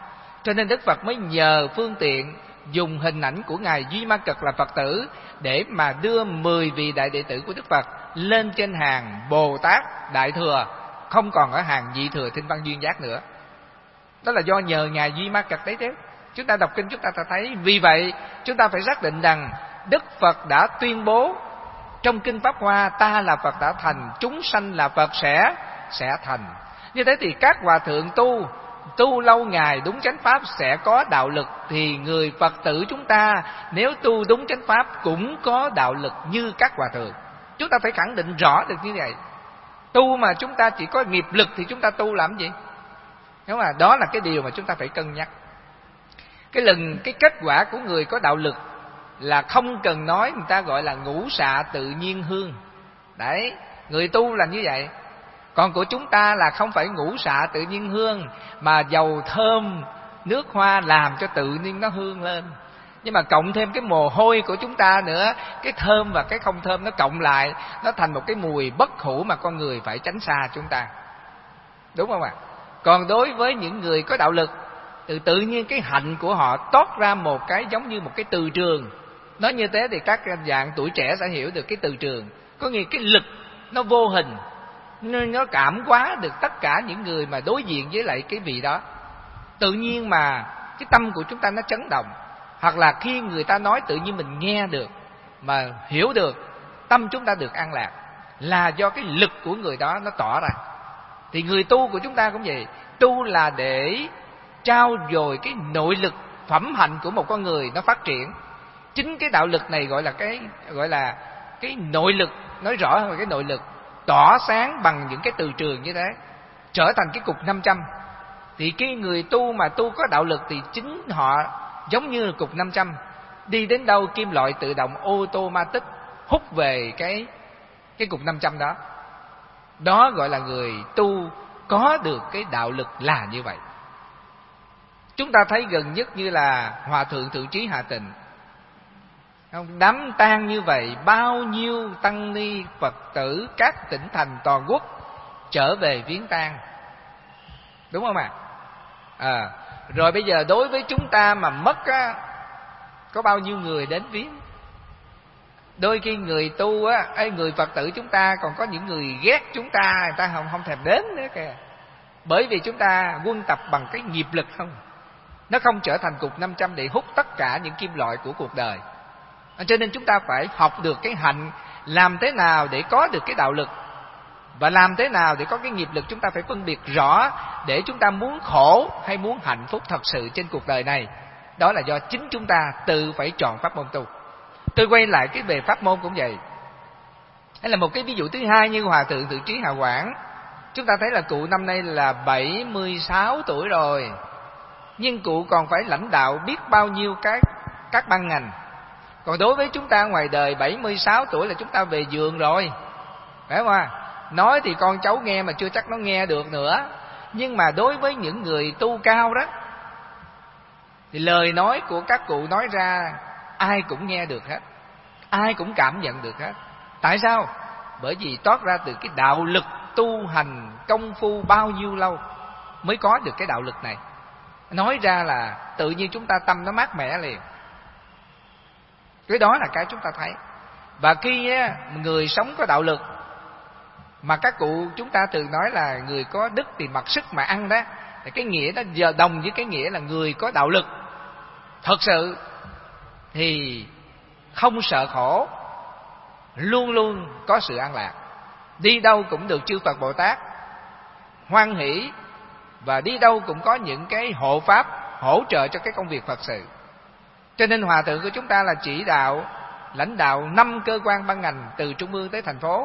Cho nên Đức Phật mới nhờ phương tiện dùng hình ảnh của Ngài Duy Ma Cực là Phật tử để mà đưa mười vị đại đệ tử của Đức Phật lên trên hàng Bồ Tát Đại Thừa, không còn ở hàng Nhị Thừa Thanh Văn Duyên Giác nữa. Đó là do nhờ Ngài Duy Ma Cực đấy chứ. Chúng ta đọc kinh chúng ta ta thấy. Vì vậy chúng ta phải xác định rằng Đức Phật đã tuyên bố trong kinh Pháp Hoa: ta là Phật đã thành, chúng sanh là Phật sẽ sẽ thành. Như thế thì các hòa thượng tu tu lâu ngày đúng chánh pháp sẽ có đạo lực, thì người Phật tử chúng ta nếu tu đúng chánh pháp cũng có đạo lực như các hòa thượng. Chúng ta phải khẳng định rõ được như vậy. Tu mà chúng ta chỉ có nghiệp lực thì chúng ta tu làm gì? Đúng không? Đó là cái điều mà chúng ta phải cân nhắc. Cái lần cái kết quả của người có đạo lực là không cần nói, người ta gọi là ngũ xạ tự nhiên hương. Đấy, người tu là như vậy. Còn của chúng ta là không phải ngũ xạ tự nhiên hương, mà dầu thơm nước hoa làm cho tự nhiên nó hương lên. Nhưng mà cộng thêm cái mồ hôi của chúng ta nữa, cái thơm và cái không thơm nó cộng lại, nó thành một cái mùi bất hủ mà con người phải tránh xa chúng ta. Đúng không ạ? Còn đối với những người có đạo lực, từ tự nhiên cái hạnh của họ toát ra một cái giống như một cái từ trường. Nói như thế thì các dạng tuổi trẻ sẽ hiểu được cái từ trường. Có nghĩa cái lực nó vô hình, nó cảm hóa được tất cả những người mà đối diện với lại cái vị đó. Tự nhiên mà cái tâm của chúng ta nó chấn động. Hoặc là khi người ta nói tự nhiên mình nghe được, mà hiểu được, tâm chúng ta được an lạc, là do cái lực của người đó nó tỏ ra. Thì người tu của chúng ta cũng vậy. Tu là để trao dồi cái nội lực phẩm hạnh của một con người nó phát triển. Chính cái đạo lực này gọi là cái gọi là cái nội lực, nói rõ hơn là cái nội lực tỏa sáng bằng những cái từ trường như thế, trở thành cái cục năm trăm. Thì cái người tu mà tu có đạo lực thì chính họ giống như là cục năm trăm, đi đến đâu kim loại tự động automatic hút về cái cái cục năm trăm đó. Đó gọi là người tu có được cái đạo lực là như vậy. Chúng ta thấy gần nhất như là Hòa Thượng Thượng Trí Hà Tịnh, đám tang như vậy, bao nhiêu tăng ni Phật tử các tỉnh thành toàn quốc trở về viếng tang, đúng không ạ? À, rồi bây giờ đối với chúng ta mà mất á, có bao nhiêu người đến viếng? Đôi khi người tu á, ấy người Phật tử chúng ta còn có những người ghét chúng ta, người ta không không thèm đến nữa kìa. Bởi vì chúng ta quân tập bằng cái nghiệp lực không, nó không trở thành cục năm trăm để hút tất cả những kim loại của cuộc đời. Cho nên chúng ta phải học được cái hạnh, làm thế nào để có được cái đạo lực, và làm thế nào để có cái nghiệp lực. Chúng ta phải phân biệt rõ để chúng ta muốn khổ hay muốn hạnh phúc thật sự trên cuộc đời này. Đó là do chính chúng ta tự phải chọn pháp môn tu. Tôi quay lại cái về pháp môn cũng vậy. Đây là một cái ví dụ thứ hai như Hòa Thượng Thượng Trí Hà Quảng. Chúng ta thấy là cụ năm nay là bảy mươi sáu tuổi rồi, nhưng cụ còn phải lãnh đạo biết bao nhiêu các các ban ngành. Còn đối với chúng ta ngoài đời bảy mươi sáu tuổi là chúng ta về giường rồi, phải không ạ? Nói thì con cháu nghe mà chưa chắc nó nghe được nữa. Nhưng mà đối với những người tu cao đó, thì lời nói của các cụ nói ra ai cũng nghe được hết, ai cũng cảm nhận được hết. Tại sao? Bởi vì toát ra từ cái đạo lực tu hành công phu bao nhiêu lâu mới có được cái đạo lực này. Nói ra là tự nhiên chúng ta tâm nó mát mẻ liền. Cái đó là cái chúng ta thấy. Và khi người sống có đạo lực, mà các cụ chúng ta thường nói là người có đức thì mặc sức mà ăn đó, thì cái nghĩa đó giờ đồng với cái nghĩa là người có đạo lực thật sự thì không sợ khổ, luôn luôn có sự an lạc, đi đâu cũng được chư Phật Bồ Tát hoan hỷ, và đi đâu cũng có những cái hộ pháp hỗ trợ cho cái công việc Phật sự. Cho nên Hòa Thượng của chúng ta là chỉ đạo lãnh đạo năm cơ quan ban ngành từ trung ương tới thành phố.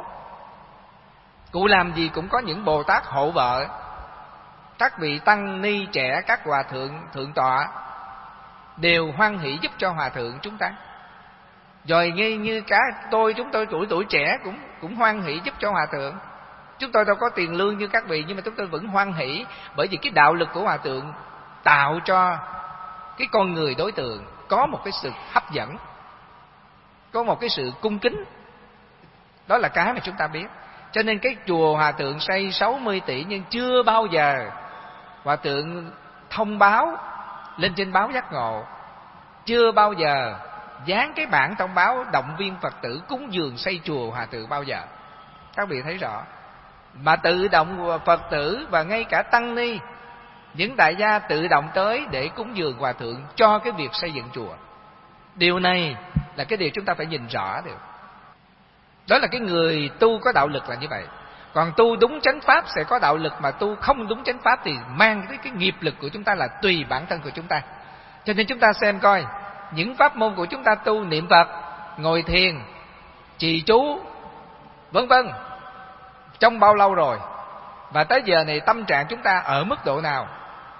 Cụ làm gì cũng có những Bồ Tát hộ vợ, các vị tăng ni trẻ, các hòa thượng thượng tọa đều hoan hỷ giúp cho Hòa Thượng chúng ta. Rồi như như cả tôi chúng tôi tuổi tuổi trẻ cũng cũng hoan hỷ giúp cho Hòa Thượng. Chúng tôi đâu có tiền lương như các vị, nhưng mà chúng tôi vẫn hoan hỷ, bởi vì cái đạo lực của Hòa Thượng tạo cho cái con người đối tượng có một cái sự hấp dẫn, có một cái sự cung kính. Đó là cái mà chúng ta biết. Cho nên cái chùa Hòa Thượng xây sáu mươi tỷ, nhưng chưa bao giờ Hòa Thượng thông báo lên trên báo Giác Ngộ chưa bao giờ dán cái bảng thông báo động viên Phật tử cúng dường xây chùa hòa thượng bao giờ. Các vị thấy rõ. Mà tự động Phật tử và ngay cả tăng ni, những đại gia tự động tới để cúng dường hòa thượng cho cái việc xây dựng chùa. Điều này là cái điều chúng ta phải nhìn rõ được. Đó là cái người tu có đạo lực là như vậy. Còn tu đúng chánh pháp sẽ có đạo lực, mà tu không đúng chánh pháp thì mang cái, cái nghiệp lực của chúng ta là tùy bản thân của chúng ta. Cho nên chúng ta xem coi những pháp môn của chúng ta tu, niệm Phật, ngồi thiền, trì chú, vân vân, trong bao lâu rồi, và tới giờ này tâm trạng chúng ta ở mức độ nào.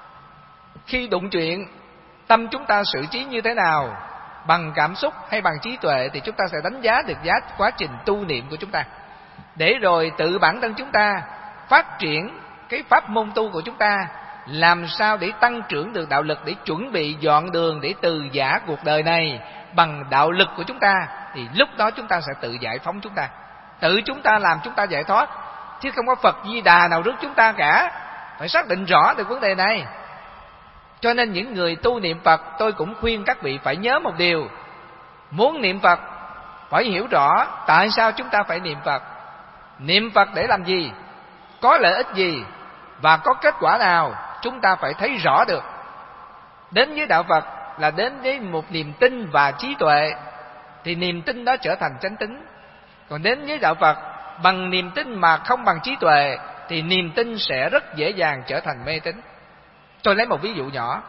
Khi đụng chuyện, tâm chúng ta xử trí như thế nào, bằng cảm xúc hay bằng trí tuệ, thì chúng ta sẽ đánh giá được giá quá trình tu niệm của chúng ta. Để rồi tự bản thân chúng ta phát triển cái pháp môn tu của chúng ta, làm sao để tăng trưởng được đạo lực, để chuẩn bị dọn đường để từ giã cuộc đời này bằng đạo lực của chúng ta, thì lúc đó chúng ta sẽ tự giải phóng chúng ta, tự chúng ta làm chúng ta giải thoát, chứ không có Phật Di Đà nào rước chúng ta cả. Phải xác định rõ được vấn đề này. Cho nên những người tu niệm Phật, tôi cũng khuyên các vị phải nhớ một điều: muốn niệm Phật phải hiểu rõ tại sao chúng ta phải niệm Phật. Niệm Phật để làm gì, có lợi ích gì và có kết quả nào, chúng ta phải thấy rõ được. Đến với đạo Phật là đến với một niềm tin và trí tuệ, thì niềm tin đó trở thành chánh tín. Còn đến với đạo Phật bằng niềm tin mà không bằng trí tuệ, thì niềm tin sẽ rất dễ dàng trở thành mê tín. Tôi lấy một ví dụ nhỏ.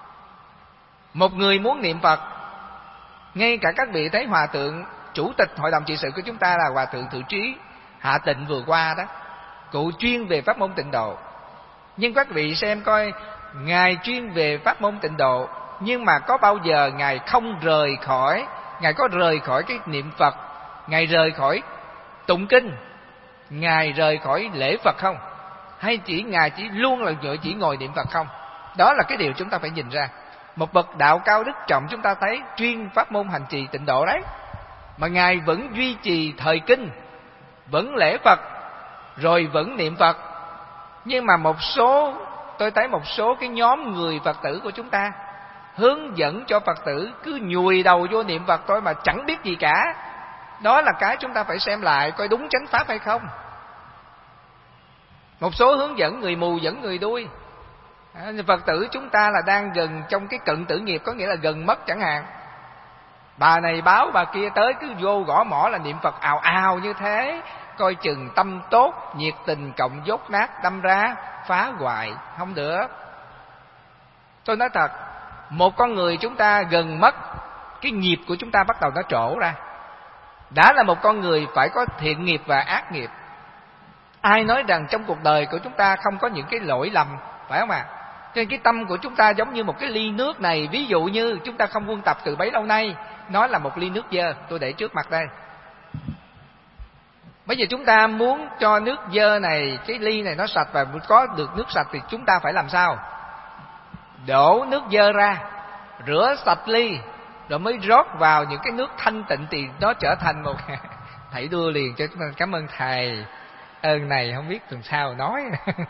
Một người muốn niệm Phật, ngay cả các vị thấy hòa thượng chủ tịch hội đồng trị sự của chúng ta là hòa thượng Thự Trí Hạ Tịnh vừa qua đó, cụ chuyên về pháp môn tịnh độ. Nhưng các vị xem coi, ngài chuyên về pháp môn tịnh độ, nhưng mà có bao giờ ngài không rời khỏi, ngài có rời khỏi cái niệm Phật, ngài rời khỏi tụng kinh, ngài rời khỏi lễ Phật không? Hay chỉ ngài chỉ luôn là chỉ ngồi niệm Phật không? Đó là cái điều chúng ta phải nhìn ra. Một bậc đạo cao đức trọng chúng ta thấy chuyên pháp môn hành trì tịnh độ đấy, mà ngài vẫn duy trì thời kinh, vẫn lễ Phật, rồi vẫn niệm Phật. Nhưng mà một số, tôi thấy một số cái nhóm người Phật tử của chúng ta hướng dẫn cho Phật tử cứ nhùi đầu vô niệm Phật thôi mà chẳng biết gì cả. Đó là cái chúng ta phải xem lại coi đúng chánh pháp hay không. Một số hướng dẫn người mù dẫn người đuôi. Phật tử chúng ta là đang gần trong cái cận tử nghiệp, có nghĩa là gần mất chẳng hạn. Bà này báo bà kia tới cứ vô gõ mỏ là niệm Phật ào ào như thế, coi chừng tâm tốt, nhiệt tình cộng dốt nát đâm ra phá hoại, không được. Tôi nói thật, một con người chúng ta gần mất, cái nghiệp của chúng ta bắt đầu nó trổ ra. Đã là một con người phải có thiện nghiệp và ác nghiệp. Ai nói rằng trong cuộc đời của chúng ta không có những cái lỗi lầm, phải không ạ? À? Cho nên cái tâm của chúng ta giống như một cái ly nước này. Ví dụ như chúng ta không quân tập từ bấy lâu nay, nó là một ly nước dơ, tôi để trước mặt đây. Bây giờ chúng ta muốn cho nước dơ này, cái ly này nó sạch và có được nước sạch, thì chúng ta phải làm sao? Đổ nước dơ ra, rửa sạch ly, rồi mới rót vào những cái nước thanh tịnh, thì nó trở thành một thầy đưa liền cho chúng ta. Cảm ơn thầy, ơn này không biết làm sao nói.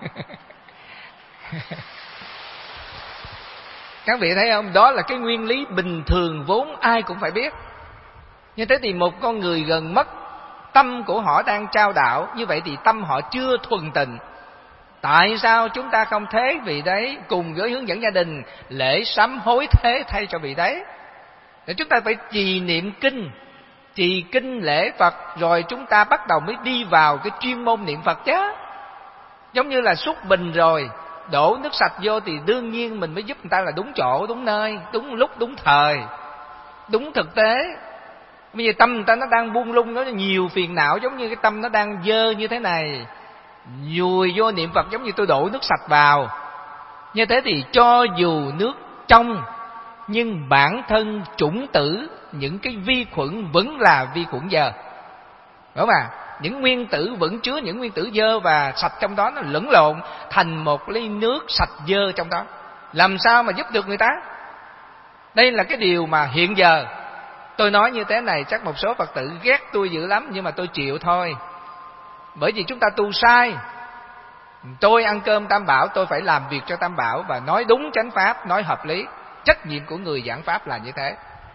Các vị thấy không? Đó là cái nguyên lý bình thường vốn ai cũng phải biết. Như thế thì một con người gần mất, tâm của họ đang trao đạo, như vậy thì tâm họ chưa thuần tịnh. Tại sao chúng ta không thế vị đấy cùng với hướng dẫn gia đình lễ sám hối thế thay cho vị đấy? Để chúng ta phải trì niệm kinh, trì kinh lễ Phật, rồi chúng ta bắt đầu mới đi vào cái chuyên môn niệm Phật chứ. Giống như là xúc bình rồi đổ nước sạch vô thì đương nhiên mình mới giúp người ta là đúng chỗ, đúng nơi, đúng lúc, đúng thời, đúng thực tế. Bây giờ tâm người ta nó đang buông lung, nó nhiều phiền não, giống như cái tâm nó đang dơ như thế này, nhùi vô niệm Phật giống như tôi đổ nước sạch vào. Như thế thì cho dù nước trong, nhưng bản thân chủng tử, những cái vi khuẩn vẫn là vi khuẩn dơ, đúng không ạ? Những nguyên tử vẫn chứa những nguyên tử dơ và sạch trong đó, nó lẫn lộn thành một ly nước sạch dơ trong đó. Làm sao mà giúp được người ta? Đây là cái điều mà hiện giờ tôi nói như thế này, chắc một số Phật tử ghét tôi dữ lắm, nhưng mà tôi chịu thôi. Bởi vì chúng ta tu sai. Tôi ăn cơm Tam Bảo, tôi phải làm việc cho Tam Bảo và nói đúng chánh pháp, nói hợp lý. Trách nhiệm của người giảng pháp là như thế.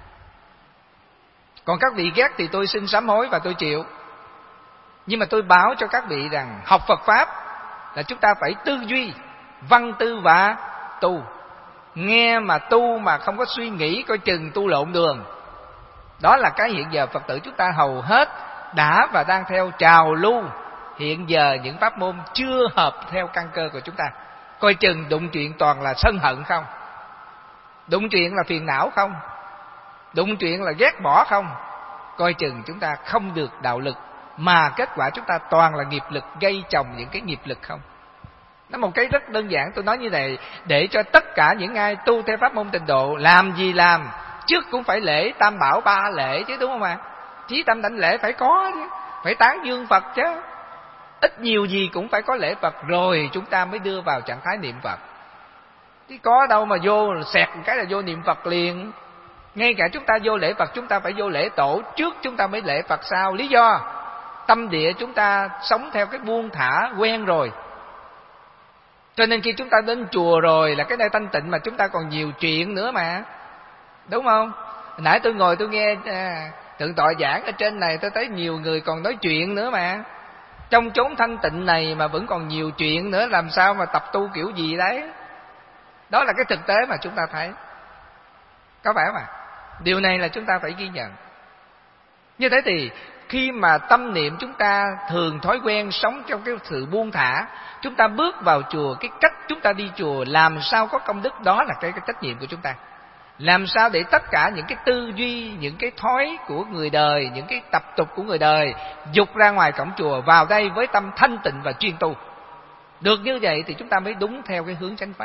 Còn các vị ghét thì tôi xin sám hối và tôi chịu. Nhưng mà tôi báo cho các vị rằng học Phật Pháp là chúng ta phải tư duy, văn tư và tu. Nghe mà tu mà không có suy nghĩ coi chừng tu lộn đường. Đó là cái hiện giờ Phật tử chúng ta hầu hết đã và đang theo trào lưu. Hiện giờ những pháp môn chưa hợp theo căn cơ của chúng ta. Coi chừng đụng chuyện toàn là sân hận không, đụng chuyện là phiền não không, đụng chuyện là ghét bỏ không. Coi chừng chúng ta không được đạo lực, mà kết quả chúng ta toàn là nghiệp lực, gây chồng những cái nghiệp lực không. Nó một cái rất đơn giản, tôi nói như này để cho tất cả những ai tu theo pháp môn Tịnh Độ, làm gì làm trước cũng phải lễ Tam Bảo ba lễ chứ, đúng không ạ? Chí tâm đảnh lễ phải có chứ, phải tán dương Phật chứ, ít nhiều gì cũng phải có lễ Phật, rồi chúng ta mới đưa vào trạng thái niệm Phật. Chứ có đâu mà vô xẹt một cái là vô niệm Phật liền. Ngay cả chúng ta vô lễ Phật, chúng ta phải vô lễ tổ trước, chúng ta mới lễ Phật sau. Lý do tâm địa chúng ta sống theo cái buông thả quen rồi, cho nên khi chúng ta đến chùa rồi là cái nơi thanh tịnh, mà chúng ta còn nhiều chuyện nữa mà, đúng không? Nãy tôi ngồi tôi nghe à, thượng tọa giảng ở trên này, tôi thấy nhiều người còn nói chuyện nữa mà. Trong chốn thanh tịnh này mà vẫn còn nhiều chuyện nữa, làm sao mà tập tu kiểu gì đấy? Đó là cái thực tế mà chúng ta thấy, có phải không ạ? Điều này là chúng ta phải ghi nhận. Như thế thì khi mà tâm niệm chúng ta thường thói quen sống trong cái sự buông thả, chúng ta bước vào chùa, cái cách chúng ta đi chùa làm sao có công đức, đó là cái, cái trách nhiệm của chúng ta. Làm sao để tất cả những cái tư duy, những cái thói của người đời, những cái tập tục của người đời dục ra ngoài cổng chùa, vào đây với tâm thanh tịnh và chuyên tu. Được như vậy thì chúng ta mới đúng theo cái hướng chánh pháp.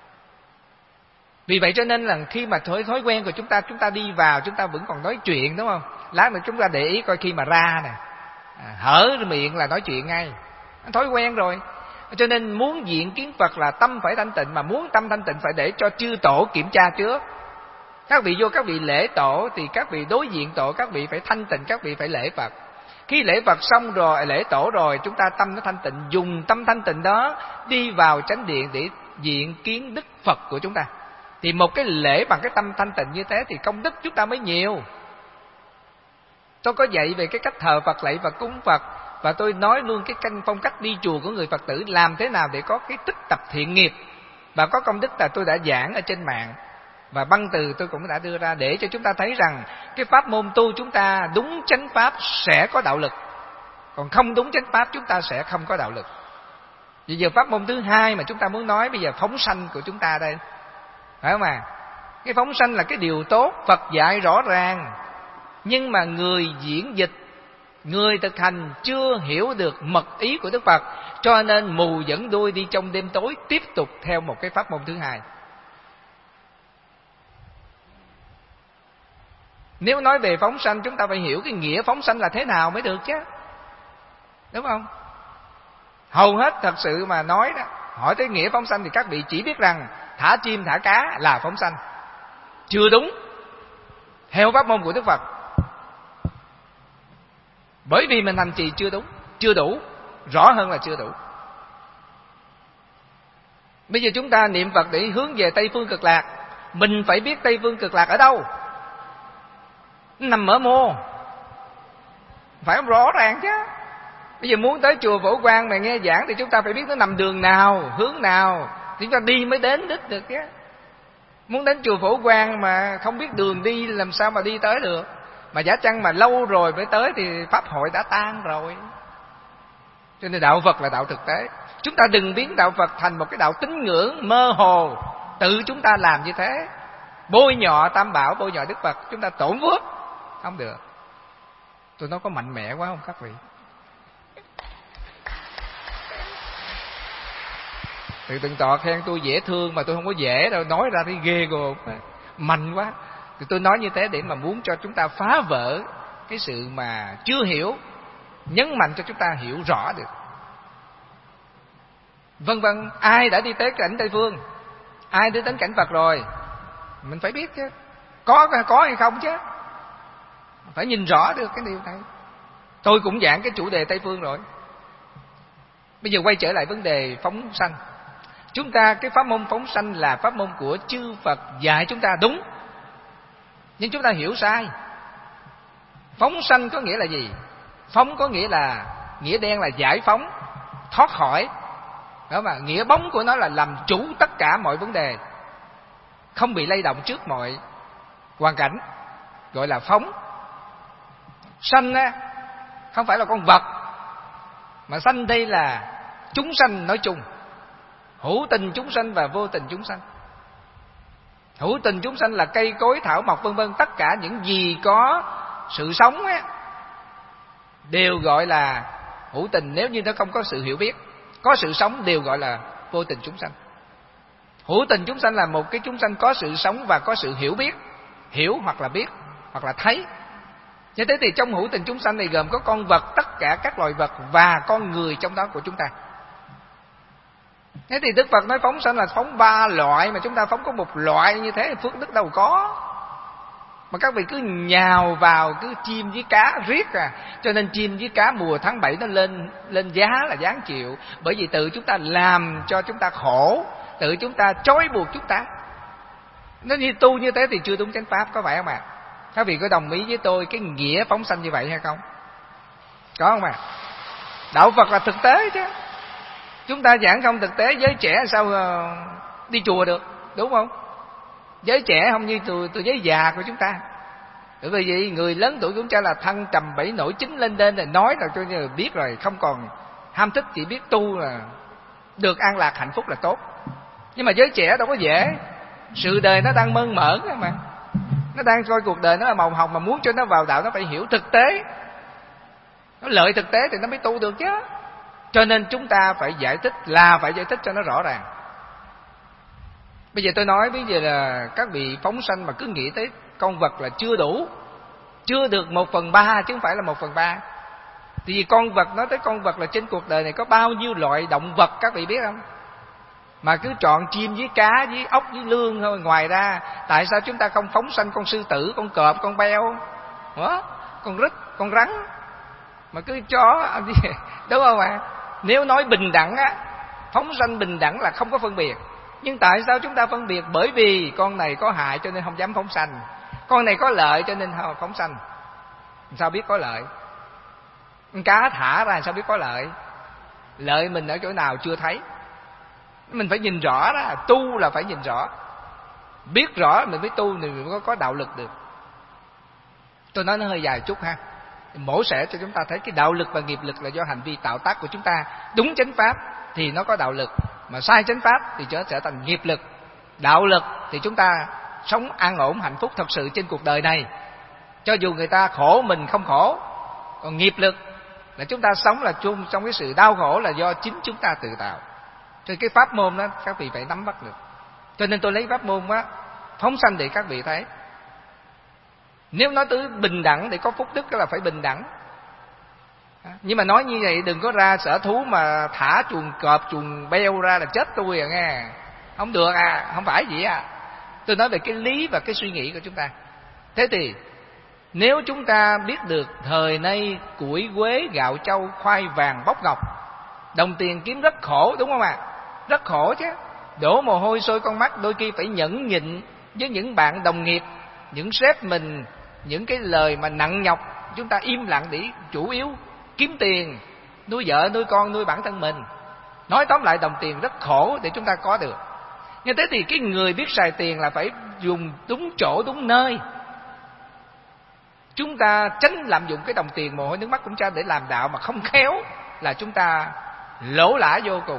Vì vậy cho nên là khi mà thói, thói quen của chúng ta, chúng ta đi vào chúng ta vẫn còn nói chuyện, đúng không? Lát nữa chúng ta để ý coi khi mà ra nè, à, hở miệng là nói chuyện ngay, thói quen rồi. Cho nên muốn diện kiến Phật là tâm phải thanh tịnh, mà muốn tâm thanh tịnh phải để cho chư tổ kiểm tra trước. Các vị vô các vị lễ tổ thì các vị đối diện tổ, các vị phải thanh tịnh, các vị phải lễ Phật. Khi lễ Phật xong rồi, lễ tổ rồi, chúng ta tâm nó thanh tịnh, dùng tâm thanh tịnh đó đi vào chánh điện để diện kiến Đức Phật của chúng ta. Thì một cái lễ bằng cái tâm thanh tịnh như thế thì công đức chúng ta mới nhiều. Tôi có dạy về cái cách thờ Phật, lạy Phật, cúng Phật, và tôi nói luôn cái căn phong cách đi chùa của người Phật tử làm thế nào để có cái tích tập thiện nghiệp và có công đức, là tôi đã giảng ở trên mạng, và băng từ tôi cũng đã đưa ra để cho chúng ta thấy rằng cái pháp môn tu chúng ta đúng chánh pháp sẽ có đạo lực, còn không đúng chánh pháp chúng ta sẽ không có đạo lực. Bây giờ pháp môn thứ hai mà chúng ta muốn nói bây giờ phóng sanh của chúng ta đây, phải không à? Cái phóng sanh là cái điều tốt, Phật dạy rõ ràng, nhưng mà người diễn dịch, người thực hành chưa hiểu được mật ý của Đức Phật, cho nên mù dẫn đuôi đi trong đêm tối, tiếp tục theo một cái pháp môn thứ hai. Nếu nói về phóng sanh, chúng ta phải hiểu cái nghĩa phóng sanh là thế nào mới được chứ, đúng không? Hầu hết thật sự mà nói đó, hỏi tới nghĩa phóng sanh thì các vị chỉ biết rằng thả chim thả cá là phóng sanh. Chưa đúng theo pháp môn của Đức Phật, bởi vì mình hành trì chưa đúng, chưa đủ, rõ hơn là chưa đủ. Bây giờ chúng ta niệm Phật để hướng về Tây Phương Cực Lạc, mình phải biết Tây Phương Cực Lạc ở đâu, nằm ở mô, phải không? Rõ ràng chứ. Bây giờ muốn tới chùa Phổ Quang mà nghe giảng thì chúng ta phải biết nó nằm đường nào, hướng nào, thì chúng ta đi mới đến đích được chứ. Muốn đến chùa Phổ Quang mà không biết đường đi làm sao mà đi tới được. Mà giả chăng mà lâu rồi mới tới thì pháp hội đã tan rồi. Cho nên đạo Phật là đạo thực tế. Chúng ta đừng biến đạo Phật thành một cái đạo tín ngưỡng mơ hồ, tự chúng ta làm như thế, bôi nhọ Tam Bảo, bôi nhọ Đức Phật, chúng ta tổn phước. Không được. Tôi nói có mạnh mẽ quá không các vị? Thì từng tọa khen tôi dễ thương mà tôi không có dễ đâu, nói ra thì ghê gồm, mạnh quá. Thì tôi nói như thế để mà muốn cho chúng ta phá vỡ cái sự mà chưa hiểu, nhấn mạnh cho chúng ta hiểu rõ được. Vân vân, ai đã đi tới cảnh Tây Phương, ai đi đến cảnh Phật rồi, mình phải biết chứ, có có hay không chứ, phải nhìn rõ được cái điều này. Tôi cũng giảng cái chủ đề Tây Phương rồi. Bây giờ quay trở lại vấn đề phóng sanh. Chúng ta cái pháp môn phóng sanh là pháp môn của chư Phật dạy chúng ta đúng, nhưng chúng ta hiểu sai. Phóng sanh có nghĩa là gì? Phóng có nghĩa là, nghĩa đen là giải phóng, thoát khỏi. Đó mà nghĩa bóng của nó là làm chủ tất cả mọi vấn đề, không bị lay động trước mọi hoàn cảnh, gọi là phóng. Sanh á, không phải là con vật, mà sanh đây là chúng sanh nói chung, hữu tình chúng sanh và vô tình chúng sanh. Hữu tình chúng sanh là cây cối thảo mộc vân vân, tất cả những gì có sự sống á, đều gọi là hữu tình. Nếu như nó không có sự hiểu biết, có sự sống, đều gọi là vô tình chúng sanh. Hữu tình chúng sanh là một cái chúng sanh có sự sống và có sự hiểu biết, hiểu hoặc là biết hoặc là thấy. Như thế thì trong hữu tình chúng sanh này gồm có con vật, tất cả các loài vật và con người trong đó của chúng ta. Thế thì Đức Phật nói phóng sanh là phóng ba loại, mà chúng ta phóng có một loại, như thế phước đức đâu có. Mà các vị cứ nhào vào cứ chim với cá riết à. Cho nên chim với cá mùa tháng bảy nó lên lên giá là đáng chịu. Bởi vì tự chúng ta làm cho chúng ta khổ, tự chúng ta trói buộc chúng ta. Nó như tu như thế thì chưa đúng chánh pháp, có phải không ạ? À? Các vị có đồng ý với tôi cái nghĩa phóng sanh như vậy hay không? Có không ạ? À? Đạo Phật là thực tế chứ. Chúng ta giảng không thực tế, giới trẻ sao đi chùa được, đúng không? Giới trẻ không như tôi, tôi giới già của chúng ta. Bởi vì vậy người lớn tuổi cũng cho là thăng trầm bảy nổi chín lên đên rồi nói là cho như biết rồi, không còn ham thích, chỉ biết tu là được an lạc hạnh phúc là tốt. Nhưng mà giới trẻ đâu có dễ, sự đời nó đang mơn mởn mà, nó đang coi cuộc đời nó là màu hồng, mà muốn cho nó vào đạo nó phải hiểu thực tế, nó lợi thực tế thì nó mới tu được chứ. Cho nên chúng ta phải giải thích, là phải giải thích cho nó rõ ràng. Bây giờ tôi nói bây giờ là các vị phóng sanh mà cứ nghĩ tới con vật là chưa đủ, chưa được một phần ba chứ không phải là một phần ba. Vì con vật, nói tới con vật là trên cuộc đời này có bao nhiêu loại động vật các vị biết không? Mà cứ chọn chim với cá với ốc với lươn thôi. Ngoài ra tại sao chúng ta không phóng sanh con sư tử, con cọp, con beo, đó, con rít, con rắn, mà cứ chó, đúng không ạ? À? Nếu nói bình đẳng á, phóng sanh bình đẳng là không có phân biệt. Nhưng tại sao chúng ta phân biệt? Bởi vì con này có hại cho nên không dám phóng sanh, con này có lợi cho nên phóng sanh. Sao biết có lợi? Con cá thả ra sao biết có lợi? Lợi mình ở chỗ nào chưa thấy. Mình phải nhìn rõ đó. Tu là phải nhìn rõ, biết rõ mình mới tu, thì mình mới có đạo lực được. Tôi nói nó hơi dài chút ha, mổ xẻ cho chúng ta thấy cái đạo lực và nghiệp lực là do hành vi tạo tác của chúng ta. Đúng chánh pháp thì nó có đạo lực, mà sai chánh pháp thì nó trở thành nghiệp lực. Đạo lực thì chúng ta sống an ổn hạnh phúc thật sự trên cuộc đời này, cho dù người ta khổ mình không khổ. Còn nghiệp lực là chúng ta sống là chung trong cái sự đau khổ là do chính chúng ta tự tạo. Cho cái pháp môn đó các vị phải nắm bắt được. Cho nên tôi lấy pháp môn á phóng sanh để các vị thấy. Nếu nói tới bình đẳng để có phúc đức là phải bình đẳng. Nhưng mà nói như vậy đừng có ra sở thú mà thả chuồng cọp, chuồng beo ra là chết tôi à nghe. Không được à, không phải vậy à. Tôi nói về cái lý và cái suy nghĩ của chúng ta. Thế thì nếu chúng ta biết được thời nay củi quế, gạo châu, khoai vàng, bóc ngọc, đồng tiền kiếm rất khổ, đúng không ạ? À? Rất khổ chứ. Đổ mồ hôi sôi con mắt, đôi khi phải nhẫn nhịn với những bạn đồng nghiệp, những sếp mình, những cái lời mà nặng nhọc. Chúng ta im lặng để chủ yếu kiếm tiền, nuôi vợ, nuôi con, nuôi bản thân mình. Nói tóm lại đồng tiền rất khổ để chúng ta có được. Như thế thì cái người biết xài tiền là phải dùng đúng chỗ, đúng nơi. Chúng ta tránh lạm dụng cái đồng tiền mồ hôi nước mắt của chúng ta để làm đạo mà không khéo là chúng ta lỗ lã vô cùng.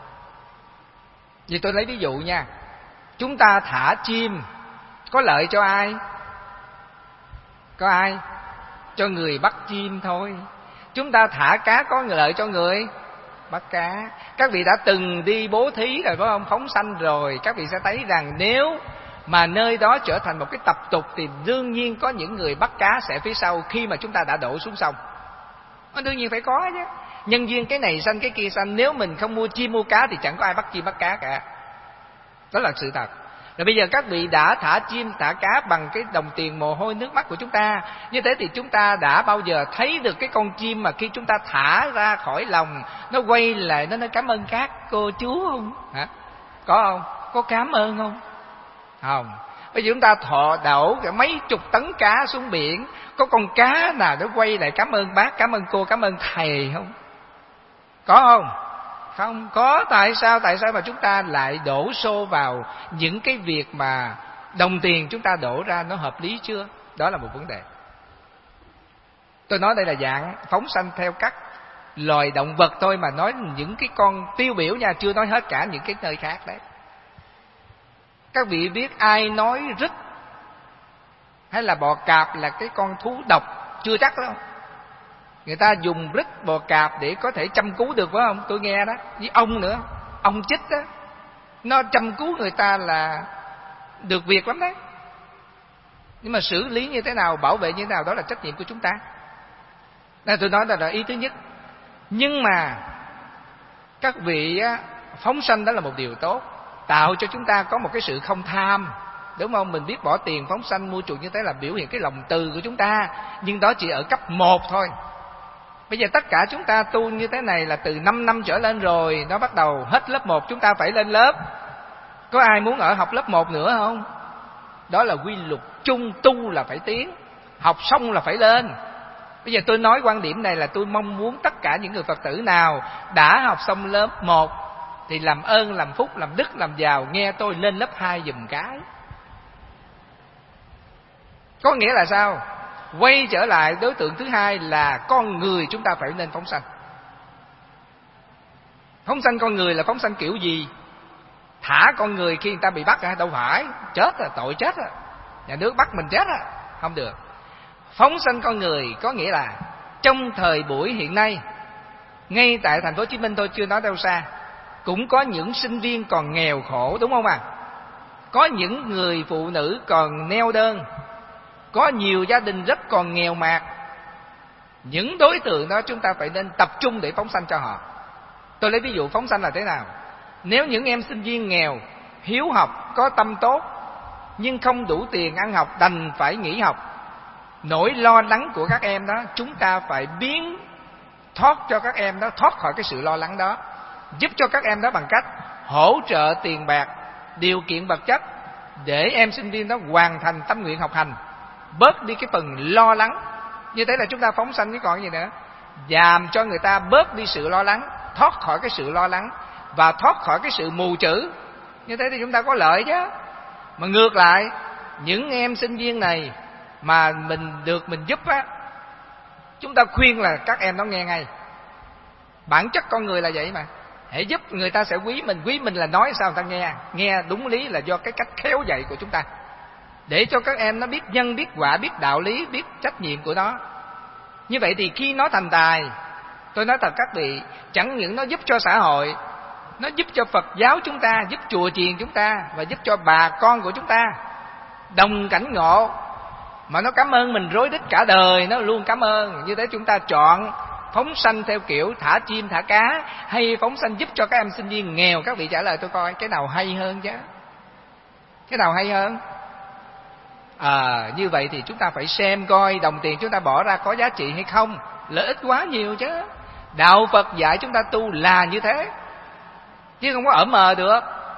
Vì tôi lấy ví dụ nha. Chúng ta thả chim có lợi cho ai? Có ai? Cho người bắt chim thôi. Chúng ta thả cá có lợi cho người bắt cá. Các vị đã từng đi bố thí rồi phải không? Phóng sanh rồi. Các vị sẽ thấy rằng nếu mà nơi đó trở thành một cái tập tục thì đương nhiên có những người bắt cá sẽ phía sau khi mà chúng ta đã đổ xuống sông. Nó đương nhiên phải có chứ. Nhân duyên cái này sanh cái kia sanh. Nếu mình không mua chim mua cá thì chẳng có ai bắt chim bắt cá cả. Đó là sự thật. Rồi bây giờ các vị đã thả chim thả cá bằng cái đồng tiền mồ hôi nước mắt của chúng ta. Như thế thì chúng ta đã bao giờ thấy được cái con chim mà khi chúng ta thả ra khỏi lòng, nó quay lại nó nói cảm ơn các cô chú không? Hả? Có không? Có cảm ơn không? Không. Bây giờ chúng ta thọ đổ cả mấy chục tấn cá xuống biển, có con cá nào nó quay lại cảm ơn bác, cảm ơn cô, cảm ơn thầy không? Có không? Không có. Tại sao? Tại sao mà chúng ta lại đổ xô vào những cái việc mà đồng tiền chúng ta đổ ra nó hợp lý chưa? Đó là một vấn đề. Tôi nói đây là dạng phóng sanh theo các loài động vật thôi, mà nói những cái con tiêu biểu nha, chưa nói hết cả những cái nơi khác đấy. Các vị biết ai nói rít hay là bò cạp là cái con thú độc? Chưa chắc đâu. Người ta dùng rít bò cạp để có thể chăm cứu được, phải không? Tôi nghe đó. Với ong nữa, ong chích đó, nó chăm cứu người ta là được việc lắm đấy. Nhưng mà xử lý như thế nào, bảo vệ như thế nào, đó là trách nhiệm của chúng ta. Nên tôi nói là, là ý thứ nhất. Nhưng mà các vị á, phóng sanh đó là một điều tốt, tạo cho chúng ta có một cái sự không tham, đúng không? Mình biết bỏ tiền phóng sanh mua chuộc như thế là biểu hiện cái lòng từ của chúng ta, nhưng đó chỉ ở cấp một thôi. Bây giờ tất cả chúng ta tu như thế này là từ năm năm trở lên rồi, nó bắt đầu hết lớp một chúng ta phải lên lớp. Có ai muốn ở học lớp một nữa không? Đó là quy luật chung, tu là phải tiến, học xong là phải lên. Bây giờ tôi nói quan điểm này là tôi mong muốn tất cả những người Phật tử nào đã học xong lớp một thì làm ơn, làm phúc, làm đức, làm giàu, nghe tôi lên lớp hai giùm cái. Có nghĩa là sao? Quay trở lại đối tượng thứ hai là con người chúng ta phải nên phóng sanh. Phóng sanh con người là phóng sanh kiểu gì? Thả con người khi người ta bị bắt hả? Đâu phải, chết rồi, tội chết rồi. Nhà nước bắt mình chết rồi, không được. Phóng sanh con người có nghĩa là trong thời buổi hiện nay, ngay tại thành phố Hồ Chí Minh tôi chưa nói đâu xa, cũng có những sinh viên còn nghèo khổ, đúng không ạ? À? Có những người phụ nữ còn neo đơn, có nhiều gia đình rất còn nghèo mạt. Những đối tượng đó chúng ta phải nên tập trung để phóng sanh cho họ. Tôi lấy ví dụ phóng sanh là thế nào. Nếu những em sinh viên nghèo, hiếu học, có tâm tốt, nhưng không đủ tiền ăn học, đành phải nghỉ học, nỗi lo lắng của các em đó, chúng ta phải biến thoát cho các em đó thoát khỏi cái sự lo lắng đó, giúp cho các em đó bằng cách hỗ trợ tiền bạc, điều kiện vật chất để em sinh viên đó hoàn thành tâm nguyện học hành, bớt đi cái phần lo lắng. Như thế là chúng ta phóng sanh chứ còn gì nữa. Làm cho người ta bớt đi sự lo lắng, thoát khỏi cái sự lo lắng và thoát khỏi cái sự mù chữ. Như thế thì chúng ta có lợi chứ. Mà ngược lại, những em sinh viên này mà mình được mình giúp á, chúng ta khuyên là các em nó nghe ngay. Bản chất con người là vậy mà. Hãy giúp người ta sẽ quý mình. Quý mình là nói sao người ta nghe. Nghe đúng lý là do cái cách khéo dạy của chúng ta, để cho các em nó biết nhân, biết quả, biết đạo lý, biết trách nhiệm của nó. Như vậy thì khi nó thành tài, tôi nói thật các vị, chẳng những nó giúp cho xã hội, nó giúp cho Phật giáo chúng ta, giúp chùa chiền chúng ta, và giúp cho bà con của chúng ta đồng cảnh ngộ, mà nó cảm ơn mình rối rít cả đời, nó luôn cảm ơn. Như thế chúng ta chọn phóng sanh theo kiểu thả chim thả cá, hay phóng sanh giúp cho các em sinh viên nghèo? Các vị trả lời tôi coi, cái nào hay hơn chứ? Cái nào hay hơn? À, như vậy thì chúng ta phải xem coi đồng tiền chúng ta bỏ ra có giá trị hay không. Lợi ích quá nhiều chứ. Đạo Phật dạy chúng ta tu là như thế, chứ không có ở mờ được.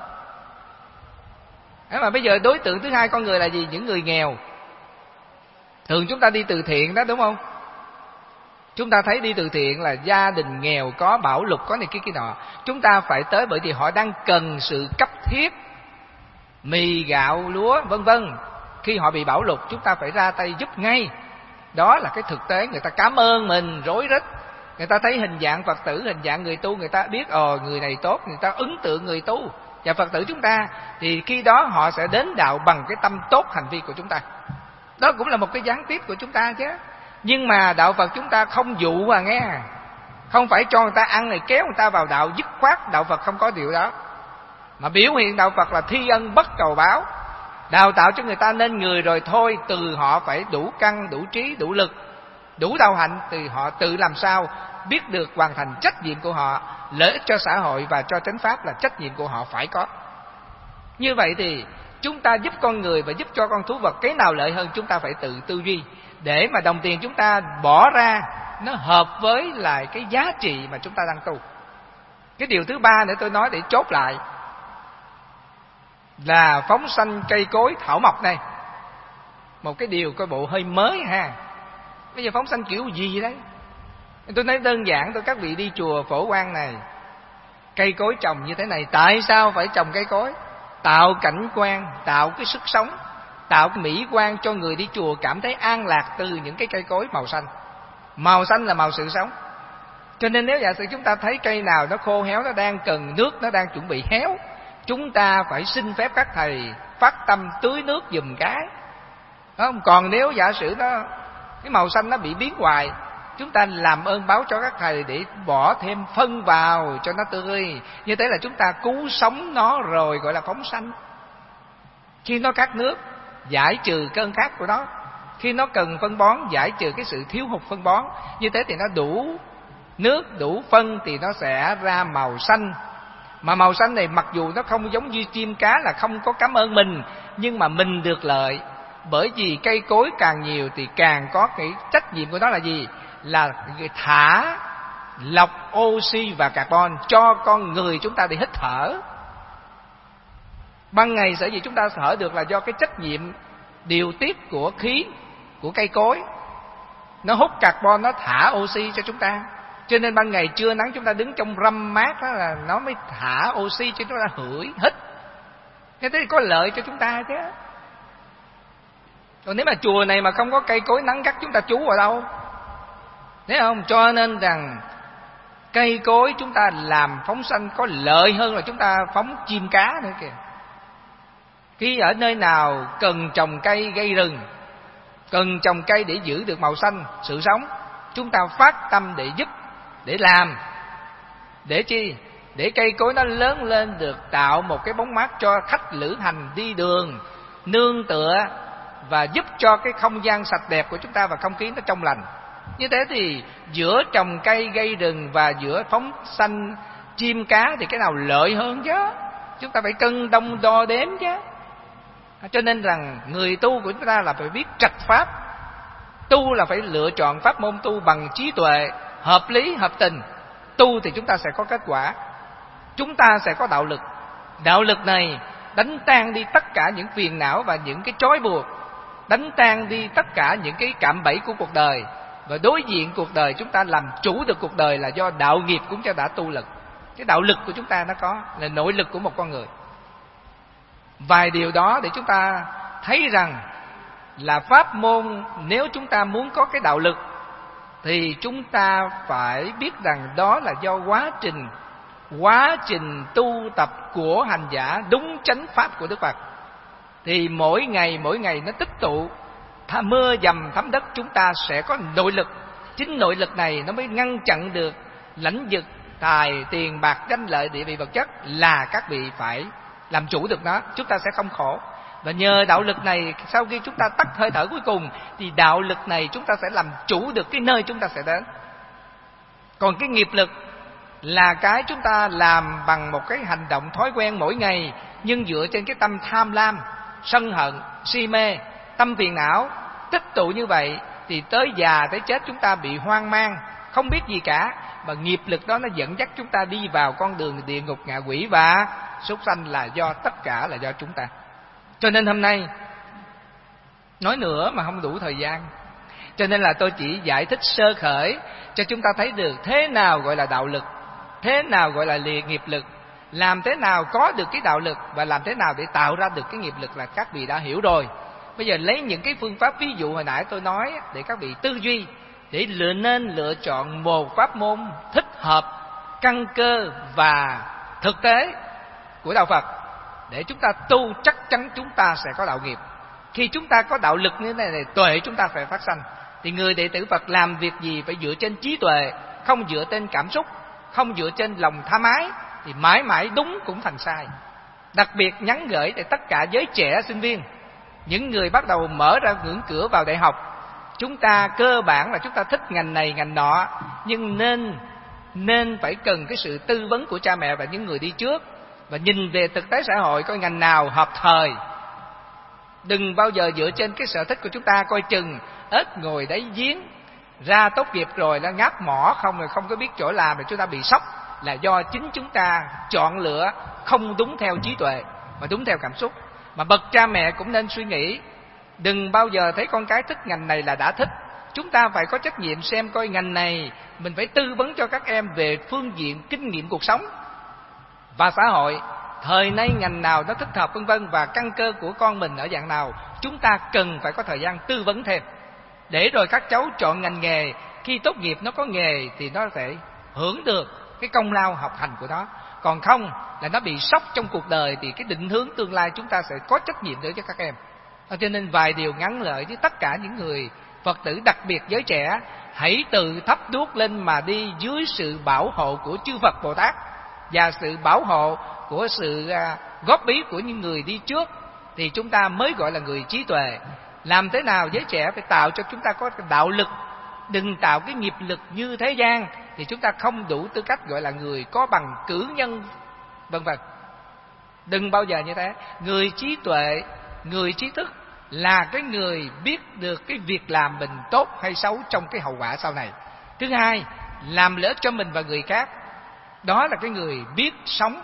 Thế mà bây giờ đối tượng thứ hai con người là gì? Những người nghèo. Thường chúng ta đi từ thiện đó, đúng không? Chúng ta thấy đi từ thiện là gia đình nghèo, có bão lụt, có này kia kia nọ, chúng ta phải tới, bởi vì họ đang cần sự cấp thiết, mì gạo lúa vân vân. Khi họ bị bão lụt, chúng ta phải ra tay giúp ngay. Đó là cái thực tế. Người ta cảm ơn mình rối rít, người ta thấy hình dạng Phật tử, hình dạng người tu, người ta biết ồ người này tốt, người ta ấn tượng người tu và Phật tử chúng ta, thì khi đó họ sẽ đến đạo bằng cái tâm tốt hành vi của chúng ta. Đó cũng là một cái gián tiếp của chúng ta chứ. Nhưng mà đạo Phật chúng ta không dụ à nghe, không phải cho người ta ăn này kéo người ta vào đạo dứt khoát. Đạo Phật không có điều đó. Mà biểu hiện đạo Phật là thi ân bất cầu báo, đào tạo cho người ta nên người rồi thôi. Từ họ phải đủ căn, đủ trí, đủ lực, đủ đạo hạnh, thì họ tự làm sao biết được hoàn thành trách nhiệm của họ, lợi ích cho xã hội và cho chánh pháp là trách nhiệm của họ phải có. Như vậy thì chúng ta giúp con người và giúp cho con thú vật, cái nào lợi hơn chúng ta phải tự tư duy, để mà đồng tiền chúng ta bỏ ra nó hợp với lại cái giá trị mà chúng ta đang tu. Cái điều thứ ba nữa tôi nói để chốt lại, là phóng sanh cây cối thảo mộc này. Một cái điều coi bộ hơi mới ha. Bây giờ phóng sanh kiểu gì đấy? Tôi nói đơn giản thôi, các vị đi chùa Phổ Quang này, cây cối trồng như thế này, tại sao phải trồng cây cối? Tạo cảnh quan, tạo cái sức sống, tạo cái mỹ quan cho người đi chùa cảm thấy an lạc từ những cái cây cối màu xanh. Màu xanh là màu sự sống. Cho nên nếu giả sử chúng ta thấy cây nào nó khô héo, nó đang cần nước, nó đang chuẩn bị héo, chúng ta phải xin phép các thầy phát tâm tưới nước giùm cái. Không? Còn nếu giả sử nó cái màu xanh nó bị biến hoài, chúng ta làm ơn báo cho các thầy để bỏ thêm phân vào cho nó tươi. Như thế là chúng ta cứu sống nó rồi, gọi là phóng sanh. Khi nó khát nước, giải trừ cơn khát của nó. Khi nó cần phân bón, giải trừ cái sự thiếu hụt phân bón. Như thế thì nó đủ nước, đủ phân thì nó sẽ ra màu xanh. Mà màu xanh này mặc dù nó không giống như chim cá là không có cảm ơn mình, nhưng mà mình được lợi. Bởi vì cây cối càng nhiều thì càng có cái trách nhiệm của nó là gì? Là thả lọc oxy và carbon cho con người chúng ta để hít thở. Ban ngày sở dĩ chúng ta thở được là do cái trách nhiệm điều tiết của khí của cây cối. Nó hút carbon, nó thả oxy cho chúng ta. Cho nên ban ngày trưa nắng chúng ta đứng trong râm mát đó là nó mới thả oxy cho chúng ta hửi, hít. Thế thì có lợi cho chúng ta chứ. Còn nếu mà chùa này mà không có cây cối nắng gắt, chúng ta trú ở đâu? Thấy không? Cho nên rằng cây cối chúng ta làm phóng sanh có lợi hơn là chúng ta phóng chim cá nữa kìa. Khi ở nơi nào cần trồng cây gây rừng, cần trồng cây để giữ được màu xanh, sự sống, chúng ta phát tâm để giúp, để làm. Để chi? Để cây cối nó lớn lên được, tạo một cái bóng mát cho khách lữ hành đi đường nương tựa, và giúp cho cái không gian sạch đẹp của chúng ta và không khí nó trong lành. Như thế thì giữa trồng cây gây rừng và giữa phóng sanh chim cá thì cái nào lợi hơn chứ? Chúng ta phải cân đong đo đếm chứ. Cho nên rằng người tu của chúng ta là phải biết trạch pháp. Tu là phải lựa chọn pháp môn tu bằng trí tuệ, hợp lý, hợp tình. Tu thì chúng ta sẽ có kết quả. Chúng ta sẽ có đạo lực. Đạo lực này đánh tan đi tất cả những phiền não và những cái trói buộc, đánh tan đi tất cả những cái cạm bẫy của cuộc đời. Và đối diện cuộc đời, chúng ta làm chủ được cuộc đời là do đạo nghiệp cũng cho đã tu lực. Cái đạo lực của chúng ta nó có, là nội lực của một con người. Vài điều đó để chúng ta thấy rằng là pháp môn, nếu chúng ta muốn có cái đạo lực thì chúng ta phải biết rằng đó là do quá trình quá trình tu tập của hành giả đúng chánh pháp của Đức Phật. Thì mỗi ngày mỗi ngày nó tích tụ, mưa dầm thấm đất, chúng ta sẽ có nội lực. Chính nội lực này nó mới ngăn chặn được lãnh vực, tài, tiền bạc, danh lợi, địa vị vật chất, là các vị phải làm chủ được nó, chúng ta sẽ không khổ. Và nhờ đạo lực này, sau khi chúng ta tắt hơi thở cuối cùng, thì đạo lực này chúng ta sẽ làm chủ được cái nơi chúng ta sẽ đến. Còn cái nghiệp lực là cái chúng ta làm bằng một cái hành động thói quen mỗi ngày, nhưng dựa trên cái tâm tham lam, sân hận, si mê, tâm phiền não tích tụ như vậy, thì tới già tới chết chúng ta bị hoang mang, không biết gì cả. Mà nghiệp lực đó nó dẫn dắt chúng ta đi vào con đường địa ngục, ngạ quỷ và súc sanh, là do tất cả là do chúng ta. Cho nên hôm nay nói nữa mà không đủ thời gian, cho nên là tôi chỉ giải thích sơ khởi cho chúng ta thấy được thế nào gọi là đạo lực, thế nào gọi là liệt nghiệp lực, làm thế nào có được cái đạo lực và làm thế nào để tạo ra được cái nghiệp lực là các vị đã hiểu rồi. Bây giờ lấy những cái phương pháp ví dụ hồi nãy tôi nói để các vị tư duy, để lựa nên lựa chọn một pháp môn thích hợp, căn cơ và thực tế của đạo Phật, để chúng ta tu chắc chắn chúng ta sẽ có đạo nghiệp. Khi chúng ta có đạo lực như thế này, này tuệ chúng ta phải phát sanh. Thì người đệ tử Phật làm việc gì phải dựa trên trí tuệ, không dựa trên cảm xúc, không dựa trên lòng tham ái, thì mãi mãi đúng cũng thành sai. Đặc biệt nhắn gửi để tất cả giới trẻ sinh viên, những người bắt đầu mở ra ngưỡng cửa vào đại học. Chúng ta cơ bản là chúng ta thích ngành này ngành nọ, nhưng nên nên phải cần cái sự tư vấn của cha mẹ và những người đi trước, và nhìn về thực tế xã hội coi ngành nào hợp thời. Đừng bao giờ dựa trên cái sở thích của chúng ta, coi chừng ếch ngồi đáy giếng, ra tốt nghiệp rồi nó ngáp mỏ không, rồi không có biết chỗ làm, rồi chúng ta bị sốc, là do chính chúng ta chọn lựa không đúng theo trí tuệ. mà đúng theo cảm xúc. Mà bậc cha mẹ cũng nên suy nghĩ, đừng bao giờ thấy con cái thích ngành này là đã thích. Chúng ta phải có trách nhiệm xem coi ngành này, mình phải tư vấn cho các em về phương diện kinh nghiệm cuộc sống và xã hội, thời nay ngành nào nó thích hợp vân vân, và căn cơ của con mình ở dạng nào, chúng ta cần phải có thời gian tư vấn thêm, để rồi các cháu chọn ngành nghề, khi tốt nghiệp nó có nghề thì nó sẽ hưởng được cái công lao học hành của nó. Còn không là nó bị sốc trong cuộc đời thì cái định hướng tương lai chúng ta sẽ có trách nhiệm đối với các em. Cho nên vài điều ngắn lợi với tất cả những người Phật tử, đặc biệt giới trẻ, hãy tự thắp đuốc lên mà đi dưới sự bảo hộ của chư Phật Bồ Tát và sự bảo hộ của sự góp ý của những người đi trước, thì chúng ta mới gọi là người trí tuệ. Làm thế nào giới trẻ phải tạo cho chúng ta có đạo lực, đừng tạo cái nghiệp lực như thế gian, thì chúng ta không đủ tư cách gọi là người có bằng cử nhân vân vân. Đừng bao giờ như thế. Người trí tuệ, người trí thức là cái người biết được cái việc làm mình tốt hay xấu trong cái hậu quả sau này. Thứ hai, làm lợi ích cho mình và người khác. Đó là cái người biết sống.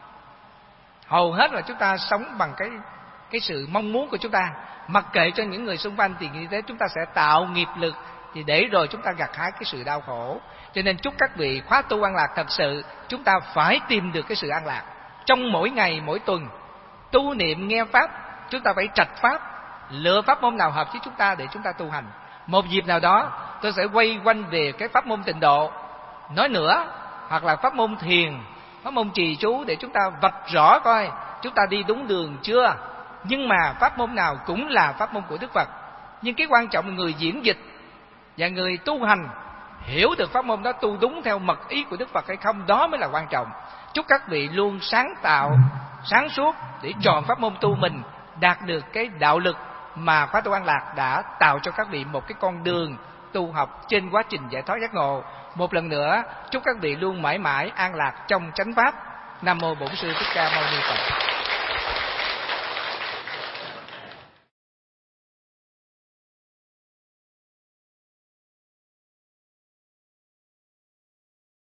Hầu hết là chúng ta sống bằng cái cái sự mong muốn của chúng ta, mặc kệ cho những người xung quanh, thì như thế chúng ta sẽ tạo nghiệp lực, thì để rồi chúng ta gặt hái cái sự đau khổ. Cho nên chúc các vị khóa tu an lạc thật sự, chúng ta phải tìm được cái sự an lạc trong mỗi ngày mỗi tuần. Tu niệm nghe pháp, chúng ta phải trạch pháp, lựa pháp môn nào hợp với chúng ta để chúng ta tu hành. Một dịp nào đó tôi sẽ quay quanh về cái pháp môn tịnh độ nói nữa, hoặc là pháp môn thiền, pháp môn trì chú, để chúng ta vạch rõ coi chúng ta đi đúng đường chưa. Nhưng mà pháp môn nào cũng là pháp môn của Đức Phật, nhưng cái quan trọng là người diễn dịch và người tu hành hiểu được pháp môn đó tu đúng theo mật ý của Đức Phật hay không, đó mới là quan trọng. Chúc các vị luôn sáng tạo, sáng suốt để chọn pháp môn tu mình, đạt được cái đạo lực mà khóa tu an lạc đã tạo cho các vị một cái con đường tu học trên quá trình giải thoát giác ngộ. Một lần nữa chúc các vị luôn mãi mãi an lạc trong chánh pháp. Nam mô Bổn Sư Thích Ca Mâu Ni Phật.